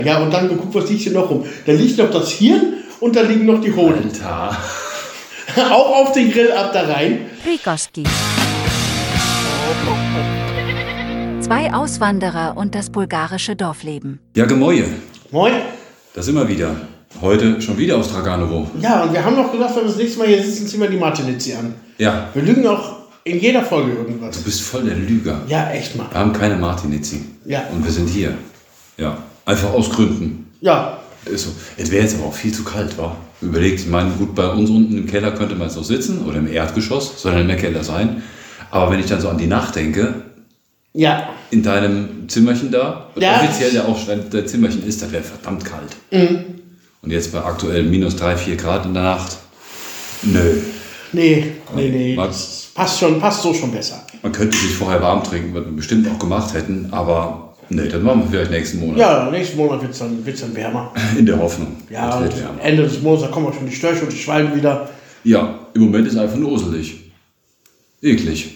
Ja, und dann geguckt, was liegt hier noch rum. Da liegt noch das Hirn und da liegen noch die Hoden. Alter. Auch auf den Grill ab da rein. Prikoski. 2 Auswanderer und das bulgarische Dorfleben. Ja, Gemäue. Moin. Da sind wir wieder. Heute schon wieder aus Draganovo. Ja, und wir haben noch gesagt, wenn wir das nächste Mal hier sitzen, ziehen wir die Martinizzi an. Ja. Wir lügen auch in jeder Folge irgendwas. Du bist voll der Lüger. Ja, echt mal. Wir haben keine Martinizzi. Ja. Und wir sind hier. Ja. Einfach aus Gründen. Ja. Ist so. Es wäre jetzt aber auch viel zu kalt, wa? Überlegt, ich meine, gut, bei uns unten im Keller könnte man jetzt noch sitzen oder im Erdgeschoss, soll ja mehr Keller sein. Aber wenn ich dann so an die Nacht denke, Ja. in deinem Zimmerchen da, Ja. offiziell ja auch dein Zimmerchen ist, das wäre verdammt kalt. Mhm. Und jetzt bei aktuell minus 3, 4 Grad in der Nacht, nö. Nee. Man- Das passt so schon besser. Man könnte sich vorher warm trinken, was wir bestimmt auch gemacht hätten, aber nee, das machen wir vielleicht nächsten Monat. Ja, nächsten Monat wird es dann wärmer. In der Hoffnung. Ja, es und wird wärmer. Ende des Monats, da kommen auch schon die Störche und die Schwalben wieder. Ja, im Moment ist einfach nur uselig. Eklig.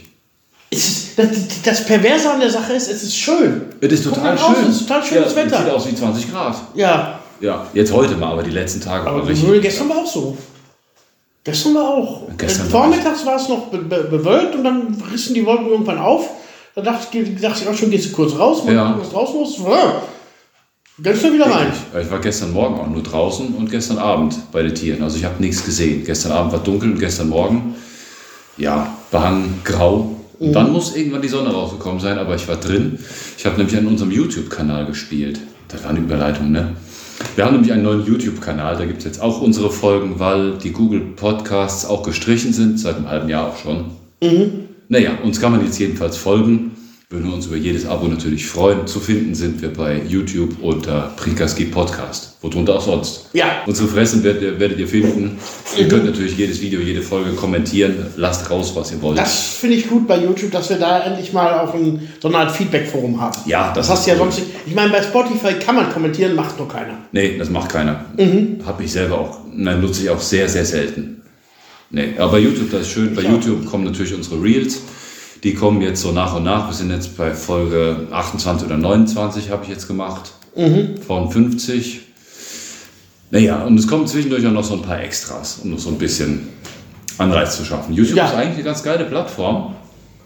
Das Perverse an der Sache ist, es ist schön. Es ist Guck total mal raus, schön. es ist total schönes ja, Wetter. Sieht aus wie 20 Grad. Ja, Ja, jetzt heute mal, aber die letzten Tage aber waren richtig. gestern war auch so. Gestern war auch. Gestern Vormittags war es noch bewölkt und dann rissen die Wolken irgendwann auf. Da dachte ich auch schon, gehst du kurz raus, weil Ja. du was raus musst. Gestern wieder rein. Ich war gestern Morgen auch nur draußen und gestern Abend bei den Tieren. Also ich habe nichts gesehen. Gestern Abend war dunkel und gestern Morgen, ja, behangen, grau. Und dann muss irgendwann die Sonne rausgekommen sein, aber ich war drin. Ich habe nämlich an unserem YouTube-Kanal gespielt. Das war eine Überleitung, ne? Wir haben nämlich einen neuen YouTube-Kanal, da gibt es jetzt auch unsere Folgen, weil die Google Podcasts auch gestrichen sind, seit einem halben Jahr auch schon. Naja, uns kann man jetzt jedenfalls folgen. Würden wir uns über jedes Abo natürlich freuen. Zu finden sind wir bei YouTube unter Prikoski Podcast. Worunter auch sonst. Ja. Unsere Fressen werdet ihr finden. Ihr könnt natürlich jedes Video, jede Folge kommentieren. Lasst raus, was ihr wollt. Das finde ich gut bei YouTube, dass wir da endlich mal auch so eine Art Feedback-Forum haben. Ja, das das hast du ja ist sonst nicht. Ich meine, bei Spotify kann man kommentieren, macht nur keiner. Nee, das macht keiner. Habe ich selber auch, nutze ich auch sehr, sehr selten. Nee, aber bei YouTube, das ist schön. Bei YouTube kommen natürlich unsere Reels. Die kommen jetzt so nach und nach. Wir sind jetzt bei Folge 28 oder 29, habe ich jetzt gemacht. Von 50. Naja, und es kommen zwischendurch auch noch so ein paar Extras, um noch so ein bisschen Anreiz zu schaffen. YouTube Ja. ist eigentlich eine ganz geile Plattform.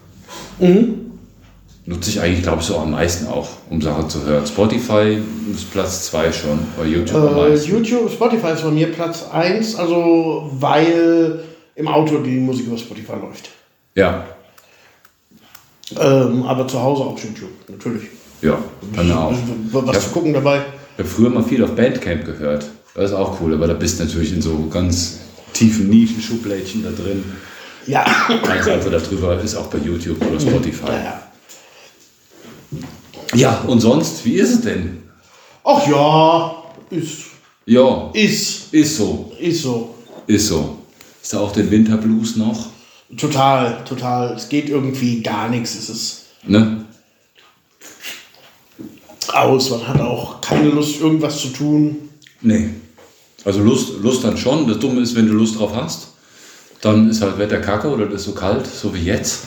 Nutze ich eigentlich, glaube ich, so am meisten auch, um Sachen zu hören. Spotify ist Platz 2 schon, bei YouTube am meisten. Spotify ist bei mir Platz 1, also weil im Auto die Musik über Spotify läuft. Ja, Aber zu Hause auch YouTube, natürlich. ja, bei mir auch. Was zu gucken dabei. Ich habe früher mal viel auf Bandcamp gehört. Das ist auch cool, aber da bist du natürlich in so ganz tiefen Nischen-Schublädchen da drin. Ja. Alles einfach darüber ist auch bei YouTube oder Spotify. Ja. Ja, und sonst, wie ist es denn? Ach ja, ist Ja, so. ist so. Ist da auch der Winterblues noch? Total. Es geht irgendwie gar nichts. Es ist Ne? aus. Man hat auch keine Lust, irgendwas zu tun. Nee. Also Lust dann schon. Das Dumme ist, wenn du Lust drauf hast, dann ist halt Wetter kacke oder das ist so kalt, so wie jetzt.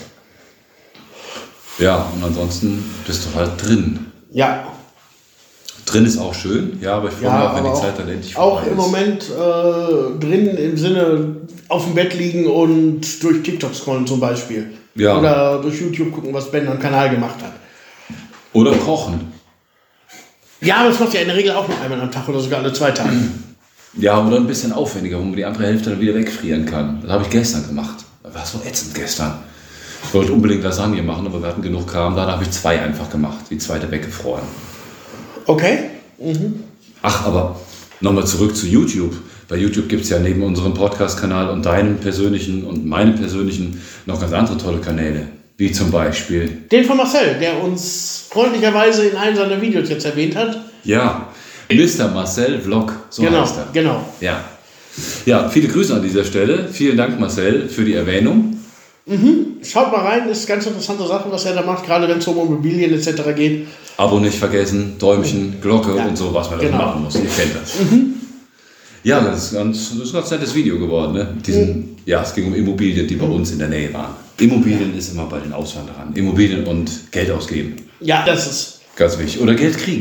Ja, und ansonsten bist du halt drin. Ja. Drin ist auch schön, ja, aber ich freue mich auch, wenn die Zeit dann endlich vorbei auch im ist. Moment drin im Sinne auf dem Bett liegen und durch TikTok scrollen zum Beispiel. Ja. Oder durch YouTube gucken, was Ben am Kanal gemacht hat. Oder kochen. Ja, aber das macht ja in der Regel auch nur einmal am Tag oder sogar alle 2 Tage. Ja, oder ein bisschen aufwendiger, wo man die andere Hälfte dann wieder wegfrieren kann. Das habe ich gestern gemacht. Das war so ätzend gestern. Ich wollte unbedingt Lasagne machen, aber wir hatten genug Kram. Da habe ich 2 einfach gemacht. Die zweite weggefroren. Okay. Ach, aber nochmal zurück zu YouTube. Bei YouTube gibt es ja neben unserem Podcast-Kanal und deinem persönlichen und meinem persönlichen noch ganz andere tolle Kanäle. Wie zum Beispiel... Den von Marcel, der uns freundlicherweise in einem seiner Videos jetzt erwähnt hat. Ja, Mr. Marcel Vlog, so heißt er. Genau. Ja. Ja, viele Grüße an dieser Stelle. Vielen Dank, Marcel, für die Erwähnung. Schaut mal rein, ist ganz interessante Sache, was er da macht, gerade wenn es um Immobilien etc. geht. Abo nicht vergessen, Däumchen, Glocke Ja, und so, was man da genau. machen muss. Ihr kennt das. Ja, das ist ein ganz nettes Video geworden. Ne? Ja, es ging um Immobilien, die bei uns in der Nähe waren. Immobilien ist immer bei den Auswanderern. Immobilien und Geld ausgeben. Ja, das ist. Ganz wichtig. Oder Geld kriegen.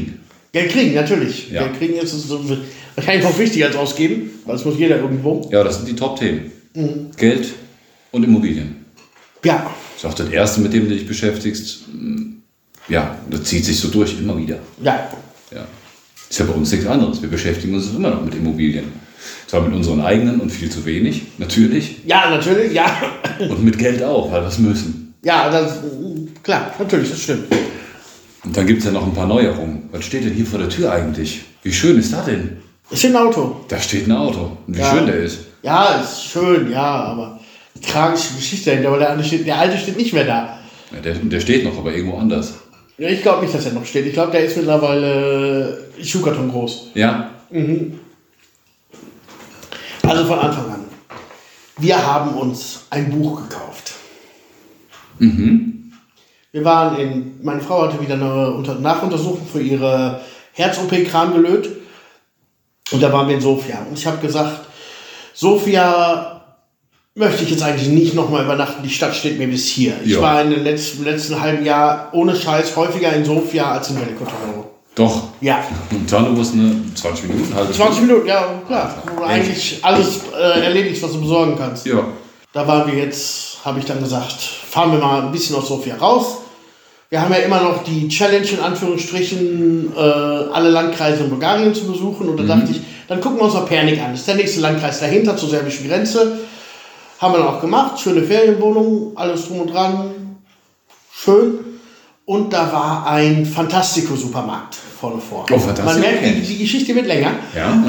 Geld kriegen, natürlich. Ja. Geld kriegen ist so, wahrscheinlich noch wichtiger als ausgeben, weil das muss jeder irgendwo. Ja, das sind die Top-Themen. Geld und Immobilien. Ja. Das ist auch das Erste, mit dem du dich beschäftigst. Ja, das zieht sich so durch, immer wieder. Ja. Ja. Ist ja bei uns nichts anderes. Wir beschäftigen uns immer noch mit Immobilien. Zwar mit unseren eigenen und viel zu wenig, natürlich. Ja, natürlich, ja. Und mit Geld auch, weil wir es müssen. Ja, das, klar, natürlich, das stimmt. Und dann gibt es ja noch ein paar Neuerungen. Was steht denn hier vor der Tür eigentlich? Wie schön ist das denn? Es steht ein Auto. Da steht ein Auto. Und wie Ja. schön der ist. Ja, ist schön, ja, aber die tragische Geschichte dahinter, weil der alte steht nicht mehr da. Ja, der steht noch, aber irgendwo anders. Ja, ich glaube nicht, dass er noch steht. Ich glaube, der ist mittlerweile Schuhkarton groß. Ja? Also von Anfang an. Wir haben uns ein Buch gekauft. Wir waren meine Frau hatte wieder eine Nachuntersuchung für ihre Herz-OP-Kram gelöt. Und da waren wir in Sofia. Und ich habe gesagt, Sofia möchte ich jetzt eigentlich nicht nochmal übernachten. Die Stadt steht mir bis hier. Ich Ja. war in den letzten halben Jahr ohne Scheiß häufiger in Sofia als in Velikotaro. Doch. Ja. Und Tano ist eine 20 Minuten, halbe 20 Minuten, ja, klar. Wo du eigentlich alles erledigst, was du besorgen kannst. Ja. Da waren wir jetzt, habe ich dann gesagt, fahren wir mal ein bisschen aus Sofia raus. Wir haben ja immer noch die Challenge, in Anführungsstrichen, alle Landkreise in Bulgarien zu besuchen. Und da dachte ich, dann gucken wir uns mal Pernik an. Das ist der nächste Landkreis dahinter, zur serbischen Grenze. Haben wir dann auch gemacht. Schöne Ferienwohnung, alles drum und dran. Schön. Und da war ein Fantastico-Supermarkt vorne vor. Oh, Fantastico. Man merkt, die Geschichte wird länger. Ja.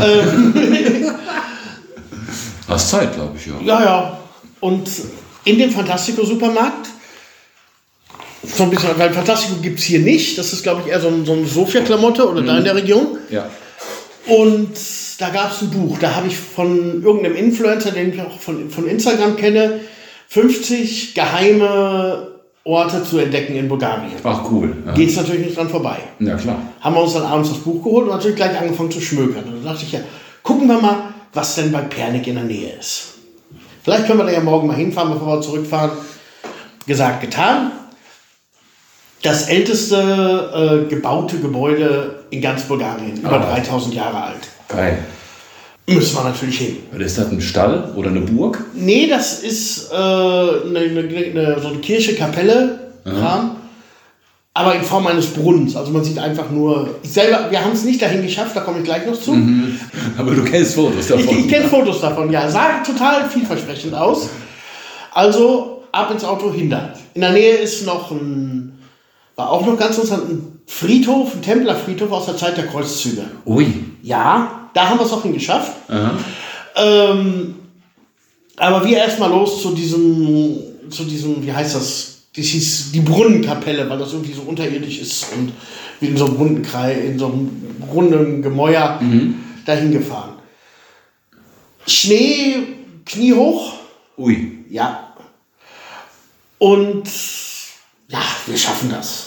Hast Zeit, glaube ich, ja. Ja, ja. Und in dem Fantastico-Supermarkt, so ein bisschen, weil Fantastico gibt es hier nicht. Das ist, glaube ich, eher so eine Sofia-Klamotte oder da in der Region. Ja. Und da gab es ein Buch. Da habe ich von irgendeinem Influencer, den ich auch von Instagram kenne, 50 geheime Orte zu entdecken in Bulgarien. Ach, cool. Ja. Geht es natürlich nicht dran vorbei. Ja, klar. Haben wir uns dann abends das Buch geholt und natürlich gleich angefangen zu schmökern. Und dann dachte ich ja, gucken wir mal, was denn bei Pernik in der Nähe ist. Vielleicht können wir da ja morgen mal hinfahren, bevor wir zurückfahren. Gesagt, getan. Das älteste gebaute Gebäude in ganz Bulgarien. Über 3000 Jahre alt. Geil. Müssen wir natürlich hin. Ist das ein Stall oder eine Burg? Nee, das ist so eine Kirche, Kapelle, Kram. Aber in Form eines Brunnens. Also man sieht einfach nur... wir haben es nicht dahin geschafft, da komme ich gleich noch zu. Aber du kennst Fotos davon. Ich kenne Fotos davon, ja. Sah total vielversprechend aus. Also ab ins Auto, hinter. In der Nähe ist war auch noch ganz interessant, ein Friedhof, ein Templerfriedhof aus der Zeit der Kreuzzüge. Ui. Ja, da haben wir es auch hingeschafft. Aha. Aber wir erstmal los zu diesem, wie heißt das? Das hieß die Brunnenkapelle, weil das irgendwie so unterirdisch ist und wie in so einem runden Kreis, in so einem runden Gemäuer dahin gefahren. Schnee, kniehoch. Ui. Ja. Und ja, wir schaffen das.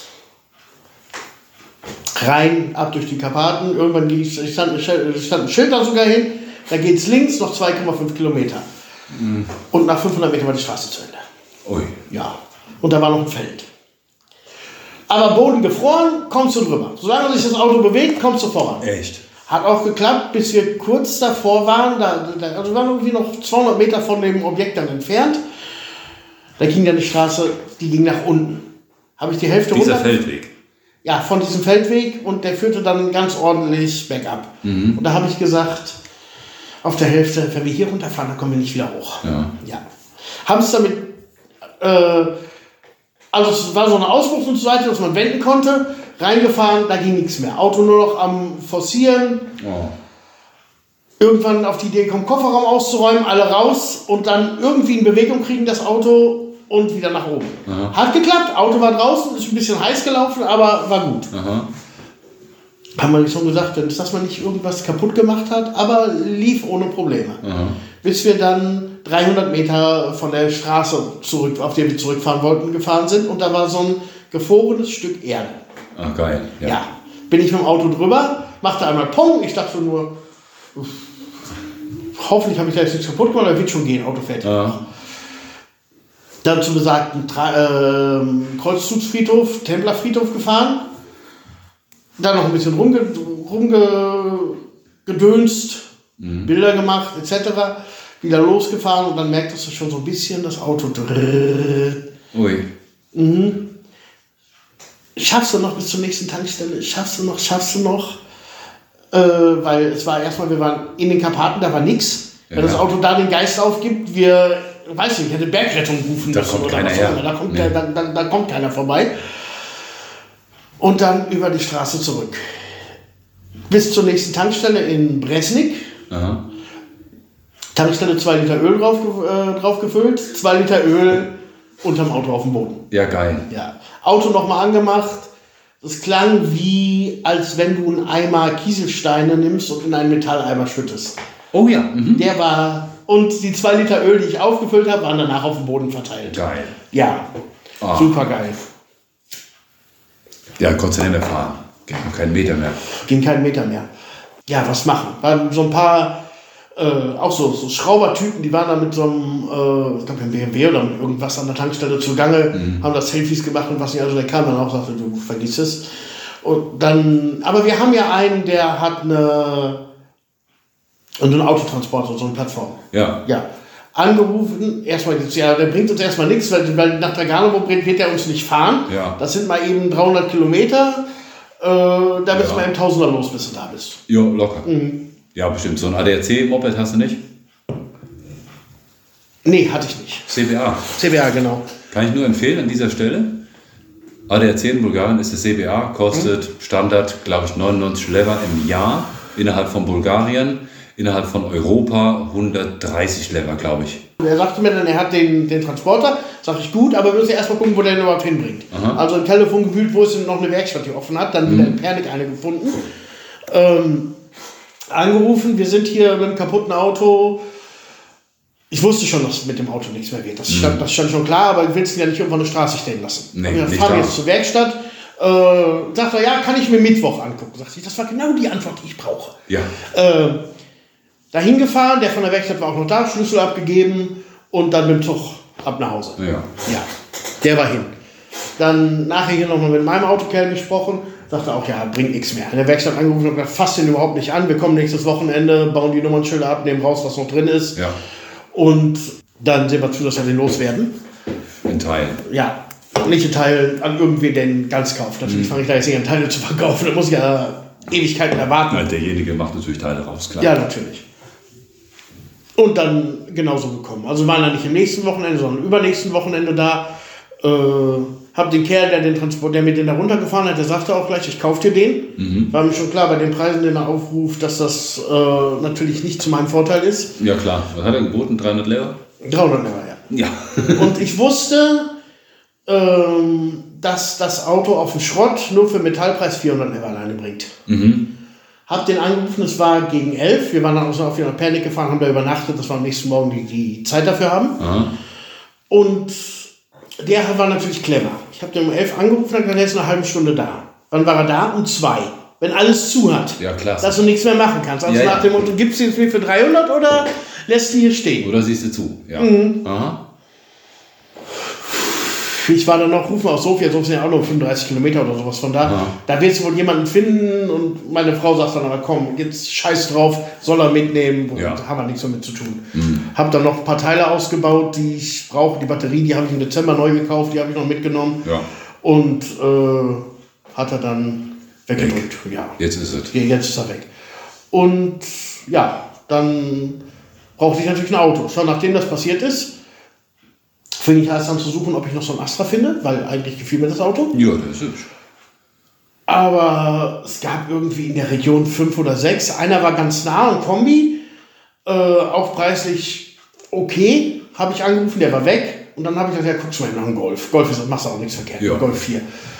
Rein, ab durch die Karpaten. Irgendwann stand ein Schild da sogar hin. Da geht es links noch 2,5 Kilometer. Und nach 500 Metern war die Straße zu Ende. Ui. Ja. Und da war noch ein Feld. Aber Boden gefroren, kommst du drüber. Solange sich das Auto bewegt, kommst du voran. Echt? Hat auch geklappt, bis wir kurz davor waren. Also wir waren irgendwie noch 200 Meter von dem Objekt dann entfernt. Da ging dann die Straße, die ging nach unten. Habe ich die Hälfte Dieser runter. Feldweg. Ja, von diesem Feldweg und der führte dann ganz ordentlich bergab. Und da habe ich gesagt, auf der Hälfte, wenn wir hier runterfahren, dann kommen wir nicht wieder hoch. Ja. Haben es damit, also es war so eine Ausbuchtung zur Seite, dass man wenden konnte, reingefahren, da ging nichts mehr. Auto nur noch am Forcieren. Oh. Irgendwann auf die Idee gekommen, Kofferraum auszuräumen, alle raus und dann irgendwie in Bewegung kriegen das Auto und wieder nach oben. Aha. Hat geklappt, Auto war draußen, ist ein bisschen heiß gelaufen, aber war gut. Aha. Haben wir schon gesagt, dass man nicht irgendwas kaputt gemacht hat, aber lief ohne Probleme. Aha. Bis wir dann 300 Meter von der Straße zurück, auf der wir zurückfahren wollten, gefahren sind und da war so ein gefrorenes Stück Erde. Ach, geil. Ja. Bin ich mit dem Auto drüber, machte einmal Pong, ich dachte nur, hoffentlich habe ich da jetzt nichts kaputt gemacht, aber wird schon gehen, Auto fertig. Ja. Dann zum besagten Kreuzzugsfriedhof, Templerfriedhof gefahren. Dann noch ein bisschen rumgedönst, Bilder gemacht, etc. Wieder losgefahren und dann merktest du schon so ein bisschen das Auto. Ui. Schaffst du noch bis zur nächsten Tankstelle? Schaffst du noch? Weil es war erstmal, wir waren in den Karpaten, da war nichts. Wenn das Auto da den Geist aufgibt, ich hätte Bergrettung rufen müssen. Da kommt keiner her. Da kommt keiner vorbei. Und dann über die Straße zurück. Bis zur nächsten Tankstelle in Bresnik. Aha. Tankstelle 2 Liter Öl drauf gefüllt, 2 Liter Öl unterm Auto auf dem Boden. Ja, geil. Ja. Auto nochmal angemacht. Das klang wie, als wenn du einen Eimer Kieselsteine nimmst und in einen Metalleimer schüttest. Oh ja. Der war, und die 2 Liter Öl, die ich aufgefüllt habe, waren danach auf dem Boden verteilt. Geil. Ja, super geil. Ja, konntest du nicht mehr fahren. Ging keinen Meter mehr. Ging keinen Meter mehr. Ja, was machen? Waren so ein paar, auch so Schraubertypen, die waren da mit so einem, ich glaube, ein BMW oder mit irgendwas an der Tankstelle zugange, haben da Selfies gemacht und was nicht. Also der kam dann auch und sagte, du vergiss es. Und dann, aber wir haben ja einen, der hat einen Autotransporter, so eine Plattform. Ja. Ja. Angerufen, erstmal, der bringt uns erstmal nichts, weil nach Draganovo wird er uns nicht fahren. Ja. Das sind mal eben 300 Kilometer. Da bist du mal eben Tausender los, bis du da bist. Ja, locker. Ja, bestimmt. So ein ADAC-Moped hast du nicht? Nee, hatte ich nicht. CBA. CBA, genau. Kann ich nur empfehlen an dieser Stelle. ADAC in Bulgarien ist das CBA, kostet Standard, glaube ich, 99 Lever im Jahr innerhalb von Bulgarien. Innerhalb von Europa 130 Lever, glaube ich. Er sagte mir dann, er hat den Transporter. Sag ich, gut, aber wir müssen erstmal gucken, wo der ihn überhaupt hinbringt. Aha. Also im Telefon gewühlt, wo es noch eine Werkstatt, die offen hat. Dann wieder in Pernik eine gefunden. Angerufen, wir sind hier mit einem kaputten Auto. Ich wusste schon, dass mit dem Auto nichts mehr wird. Das stand schon klar, aber wir willst ihn ja nicht irgendwo eine Straße stehen lassen. Nee, wir nicht fahren da. jetzt zur Werkstatt. Sagt er, ja, kann ich mir Mittwoch angucken. Sagt ich, das war genau die Antwort, die ich brauche. Ja. Dahin gefahren, der von der Werkstatt war auch noch da, Schlüssel abgegeben und dann mit dem Zug ab nach Hause. Ja. Ja, der war hin. Dann nachher hier nochmal mit meinem Autokerl gesprochen, sagte auch, ja, bringt nichts mehr. In der Werkstatt angerufen und gesagt, fasst den überhaupt nicht an, wir kommen nächstes Wochenende, bauen die Nummernschilder ab, nehmen raus, was noch drin ist. Ja. Und dann sehen wir zu, dass wir den loswerden. In Teilen. Ja, nicht in Teilen an irgendwen, den ganz kauft. Natürlich fange ich da jetzt nicht an, Teile zu verkaufen, da muss ich ja Ewigkeiten erwarten. Ja, derjenige macht natürlich Teile raus, klar. Ja, natürlich. Und dann genauso gekommen. Also waren dann nicht im nächsten Wochenende, sondern im übernächsten Wochenende da. Hab den Kerl, der mit den da runtergefahren hat, der sagte auch gleich, ich kauf dir den. War mir schon klar bei den Preisen, den er aufruft, dass das natürlich nicht zu meinem Vorteil ist. Ja, klar. Was hat er geboten? 300 Lever? 300 Lever, ja. Ja. Und ich wusste, dass das Auto auf dem Schrott nur für Metallpreis 400 Lever alleine bringt. Hab den angerufen, es war gegen 11. Wir waren dann auch auf nach Pernik gefahren, haben da übernachtet, dass wir am nächsten Morgen die Zeit dafür haben. Aha. Und der war natürlich clever. Ich habe den um 11 angerufen und gesagt, er ist eine halbe Stunde da. Wann war er da? Um 2. Wenn alles zu hat. Ja, klasse. Dass du nichts mehr machen kannst. Also Ja, nach dem Motto, gibst du jetzt mir für 300 oder lässt du hier stehen? Oder siehst du zu? Ja. Aha. Ich war dann noch, rufen aus Sofia sind ja auch noch 35 Kilometer oder sowas von da. Ja. Da wirst du wohl jemanden finden und meine Frau sagt dann aber, komm, jetzt scheiß drauf, soll er mitnehmen. Und Ja. haben wir nichts damit zu tun. Hab dann noch ein paar Teile ausgebaut, die ich brauche. Die Batterie, die habe ich im Dezember neu gekauft, die habe ich noch mitgenommen. Ja. Und hat er dann weggedrückt. Ja. Jetzt ist es. Jetzt ist er weg. Und ja, dann brauchte ich natürlich ein Auto. Schon nachdem das passiert ist, fing ich erst an zu suchen, ob ich noch so ein Astra finde, weil eigentlich gefiel mir das Auto. Ja, das ist hübsch. Aber es gab irgendwie in der Region 5 oder 6. Einer war ganz nah, ein Kombi, auch preislich okay, habe ich angerufen, der war weg. Und dann habe ich gesagt, ja, guckst du mal nach einem Golf. Golf ist, machst du auch nichts verkehrt. Ja. Golf 4.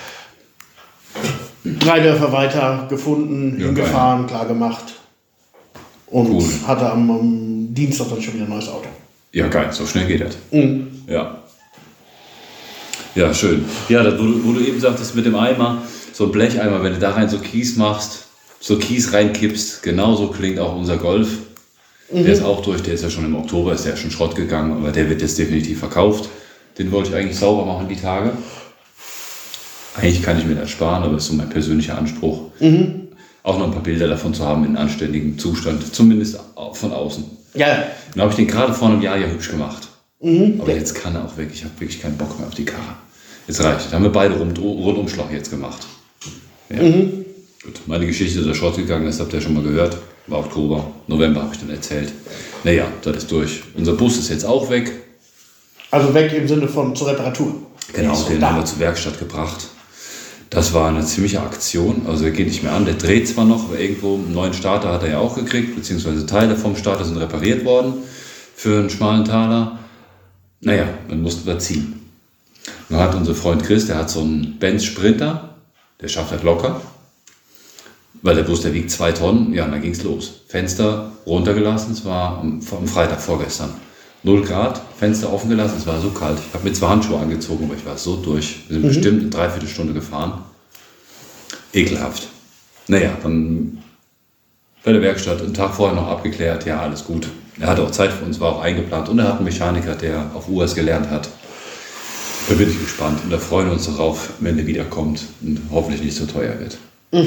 3 Dörfer weiter gefunden, Ja, hingefahren, klar gemacht. Und Cool. hatte am Dienstag dann schon wieder ein neues Auto. Ja, geil. So schnell geht das. Ja. Ja, schön. Ja, das, wo du eben sagtest mit dem Eimer, so ein Blecheimer, wenn du da rein so Kies machst, so Kies reinkippst, genauso klingt auch unser Golf. Der ist auch durch, der ist ja schon im Oktober, ist ja schon Schrott gegangen, aber der wird jetzt definitiv verkauft. Den wollte ich eigentlich sauber machen, die Tage. Eigentlich kann ich mir das sparen, aber das ist so mein persönlicher Anspruch. auch noch ein paar Bilder davon zu haben in anständigem Zustand, zumindest von außen. Ja. Dann habe ich den gerade vor einem Jahr ja hübsch gemacht. Aber jetzt kann er auch weg. Ich habe wirklich keinen Bock mehr auf die Karre. Jetzt reicht es. Da haben wir beide Rundumschlag jetzt gemacht. Ja. Gut. Meine Geschichte, dass er Schrott gegangen ist, habt ihr ja schon mal gehört. War Oktober, November habe ich dann erzählt. Naja, das ist durch. Unser Bus ist jetzt auch weg. Also weg im Sinne von zur Reparatur. Genau, den haben wir zur Werkstatt gebracht. Das war eine ziemliche Aktion. Also er geht nicht mehr an. Der dreht zwar noch, aber irgendwo einen neuen Starter hat er ja auch gekriegt, beziehungsweise Teile vom Starter sind repariert worden für einen schmalen Taler. Naja, dann mussten wir ziehen. Nun hat unser Freund Chris, der hat so einen Benz Sprinter, der schafft das locker, weil der Bus, der wiegt 2 Tonnen, ja, und dann ging es los. Fenster runtergelassen, es war am Freitag vorgestern. 0 Grad, Fenster offen gelassen, es war so kalt. Ich habe mir 2 Handschuhe angezogen, aber ich war so durch. Wir sind bestimmt eine Dreiviertelstunde gefahren. Ekelhaft. Naja, dann bei der Werkstatt einen Tag vorher noch abgeklärt, ja, alles gut. Er hatte auch Zeit für uns, war auch eingeplant und er hat einen Mechaniker, der auf US gelernt hat. Da bin ich gespannt und da freuen wir uns darauf, wenn er wiederkommt und hoffentlich nicht so teuer wird.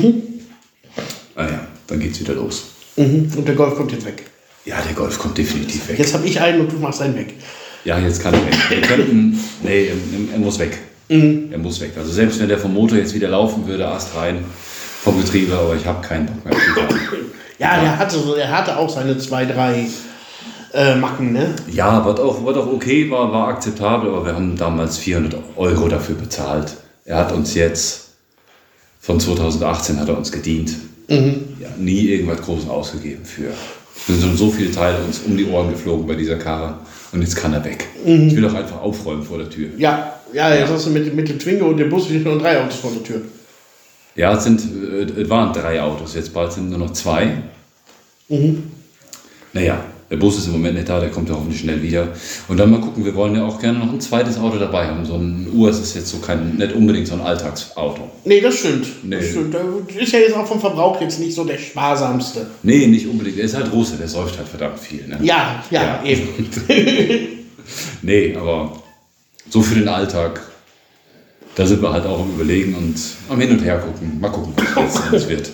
Naja, dann geht's wieder los. Und der Golf kommt jetzt weg. Ja, der Golf kommt definitiv weg. Jetzt habe ich einen und du machst einen weg. Ja, jetzt kann er weg. Wir könnten, nee, er muss weg. Er muss weg. Also selbst wenn der vom Motor jetzt wieder laufen würde, Ast rein vom Getriebe, aber ich habe keinen Bock mehr auf die Karre. Ja, er hatte auch seine 2, 3 Macken, ne? Ja, was auch okay war akzeptabel, aber wir haben damals 400 € dafür bezahlt. Er hat uns jetzt, von 2018 hat er uns gedient. Ja, nie irgendwas Großes ausgegeben für. Es sind so viele Teile uns um die Ohren geflogen bei dieser Karre und jetzt kann er weg. Ich will doch einfach aufräumen vor der Tür. Ja, jetzt hast du mit dem Twingo und dem Bus stehen noch 3 Autos vor der Tür. Ja, es waren 3 Autos, jetzt bald sind nur noch 2. Naja, der Bus ist im Moment nicht da, der kommt ja hoffentlich schnell wieder. Und dann mal gucken, wir wollen ja auch gerne noch ein zweites Auto dabei haben. So ein US ist jetzt so nicht unbedingt so ein Alltagsauto. Nee, das stimmt. Nee. Das stimmt. Der ist ja jetzt auch vom Verbrauch jetzt nicht so der sparsamste. Nee, nicht unbedingt. Er ist halt Russe, der säuft halt verdammt viel. Ne? Ja, eben. Nee, aber so für den Alltag, da sind wir halt auch am Überlegen und am Hin und Her gucken. Mal gucken, was jetzt wird.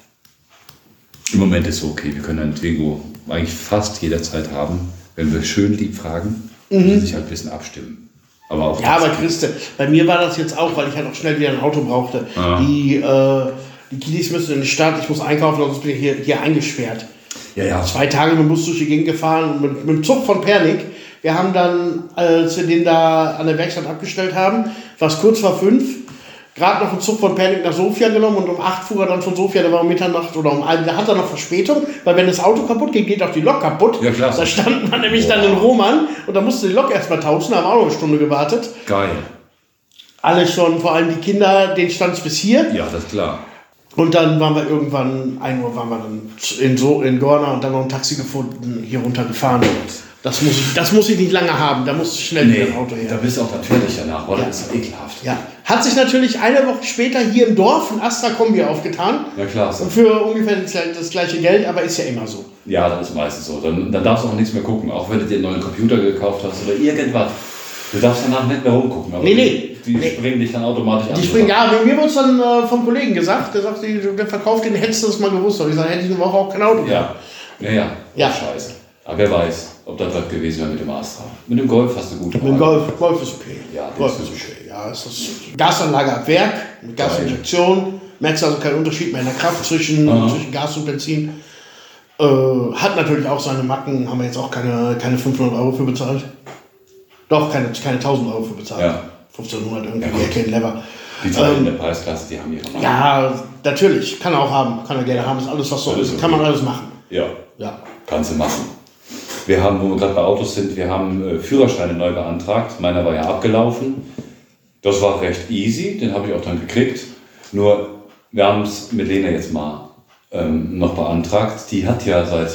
Im Moment ist es okay, wir können einen Twingo eigentlich fast jederzeit haben, wenn wir schön lieb fragen und sich halt ein bisschen abstimmen. Aber auch ja, aber Christe, bei mir war das jetzt auch, weil ich halt auch schnell wieder ein Auto brauchte. Die Kiddies müssen in die Stadt, ich muss einkaufen, sonst bin ich hier eingesperrt. Ja. 2 Tage mit dem Bus durch die Gegend gefahren, mit dem Zug von Pernik. Wir haben dann, als wir den da an der Werkstatt abgestellt haben, war es kurz vor 5, gerade noch einen Zug von Pernik nach Sofia genommen und um 8 fuhr er dann von Sofia, da war um Mitternacht oder um 1, da hat er noch Verspätung, weil wenn das Auto kaputt geht, geht auch die Lok kaputt. Ja, klar. Da stand man nämlich dann in Roman und da musste die Lok erstmal tauschen, da haben wir auch noch eine Stunde gewartet. Geil. Alle schon, vor allem die Kinder, denen stand es bis hier. Ja, das ist klar. Und dann waren wir irgendwann, 1 Uhr waren wir dann in Gorna und dann noch ein Taxi gefunden, hier runtergefahren. Das muss ich nicht lange haben, da muss schnell wieder ein Auto her. Da bist du auch dann fertig danach, oder? Das ist ekelhaft. Ja. Hat sich natürlich eine Woche später hier im Dorf ein Astra-Kombi aufgetan. Ja, klar. So. Für ungefähr das gleiche Geld, aber ist ja immer so. Ja, das ist meistens so. Dann darfst du auch nichts mehr gucken, auch wenn du dir einen neuen Computer gekauft hast oder irgendwas. Du darfst danach nicht mehr rumgucken. Aber die springen dich dann automatisch an. Die springen, ja, mir wurde es dann vom Kollegen gesagt, der sagt, der verkauft den, hättest du das mal gewusst. Und ich sage, hätte ich eine Woche auch kein Auto gehabt. Ja. Scheiße. Aber wer weiß, ob das was gewesen wäre mit dem Astra. Mit dem Golf hast du gut gemacht. Mit dem Golf ist okay. Ja, Golf ist okay. Ja, es ist Gasanlage ab Werk, mit Gasinjektion. Merkst also keinen Unterschied mehr in der Kraft zwischen Gas und Benzin. Hat natürlich auch seine Macken, haben wir jetzt auch keine 500 € für bezahlt. Doch, keine 1000 € für bezahlt. Ja. 1500 irgendwie, kein Lever. Die Teile in der Preisklasse, die haben ihre Macken. Ja, natürlich, kann er auch haben, kann er gerne haben, ist alles was so ist, okay. Kann man alles machen. Ja. Kannst du machen. Wir haben, wo wir gerade bei Autos sind, wir haben Führerscheine neu beantragt. Meiner war ja abgelaufen. Das war recht easy, den habe ich auch dann gekriegt. Nur, wir haben es mit Lena jetzt mal noch beantragt. Die hat ja seit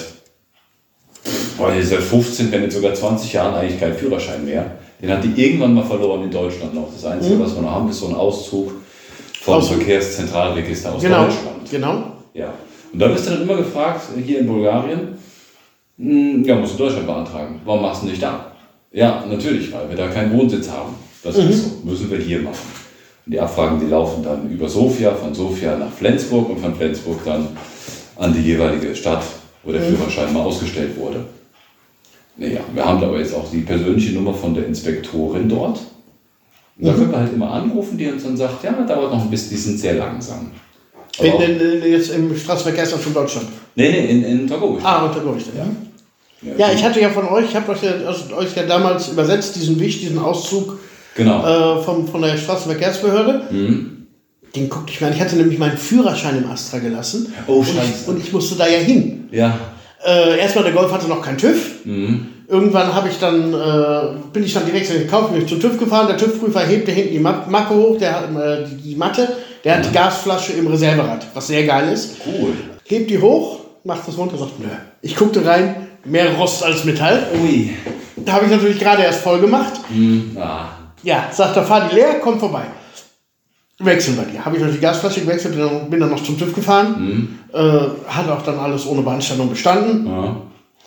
15, wenn nicht sogar 20 Jahren eigentlich keinen Führerschein mehr. Den hat die irgendwann mal verloren in Deutschland noch. Das Einzige, was wir noch haben, ist so ein Auszug vom Verkehrszentralregister aus Deutschland. Genau. Ja. Und da wirst du dann immer gefragt, hier in Bulgarien, ja, musst du Deutschland beantragen. Warum machst du nicht da? Ja, natürlich, weil wir da keinen Wohnsitz haben. Das ist so. Müssen wir hier machen. Die Abfragen, die laufen dann über Sofia, von Sofia nach Flensburg und von Flensburg dann an die jeweilige Stadt, wo der Führerschein mal ausgestellt wurde. Naja, wir haben aber jetzt auch die persönliche Nummer von der Inspektorin dort. Und da können wir halt immer anrufen, die uns dann sagt, ja, dauert noch ein bisschen, die sind sehr langsam. Jetzt im Straßenverkehrsamt von Deutschland? Nee, in Tagowitz. Unter Gericht, ja. Ja, ich hatte ja von euch, ich habe euch ja damals übersetzt, diesen Auszug genau. Von der Straßenverkehrsbehörde. Den guckte ich mir an. Ich hatte nämlich meinen Führerschein im Astra gelassen. Oh, scheiße. Und ich musste da ja hin. Ja. Erstmal, der Golf hatte noch keinen TÜV. Irgendwann bin ich dann direkt gekauft, bin ich zum TÜV gefahren. Der TÜV-Prüfer hebte hinten die Mappe hoch, der hat die Matte. Der hat die Gasflasche im Reserverad, was sehr geil ist. Cool. Hebt die hoch, macht das runter, sagt, nö. Ich guckte rein, mehr Rost als Metall. Ui. Da habe ich natürlich gerade erst voll gemacht. Ja, sagt er, fahr die leer, komm vorbei. Wechseln bei dir. Habe ich natürlich die Gasflasche gewechselt, bin dann noch zum TÜV gefahren. Hat auch dann alles ohne Beanstandung bestanden. Ja.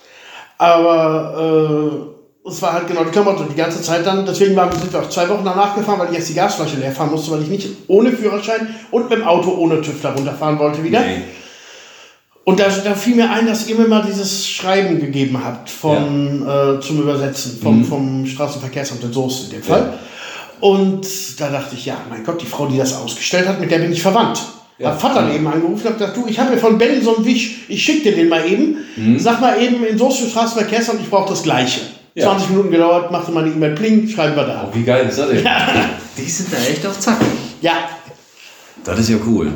Aber es war halt genau die Klamotte die ganze Zeit dann. Deswegen sind wir auch 2 Wochen danach gefahren, weil ich erst die Gasflasche leer fahren musste, weil ich nicht ohne Führerschein und mit dem Auto ohne TÜV da runterfahren wollte wieder. Nee. Und da fiel mir ein, dass ihr mir mal dieses Schreiben gegeben habt zum Übersetzen vom Straßenverkehrsamt in Soest in dem Fall. Ja. Und da dachte ich, ja, mein Gott, die Frau, die das ausgestellt hat, mit der bin ich verwandt. Ja. Hab Vater eben angerufen und hab gesagt, du, ich habe mir von Ben so einen Wisch, ich schick dir den mal eben. Sag mal eben in Soest für Straßenverkehrsamt, ich brauche das Gleiche. 20 Minuten gedauert, machte mal eine E-Mail, pling, schreiben wir da. Oh, wie geil ist das denn? Ja. Die sind da echt auf Zack. Ja. Das ist ja cool.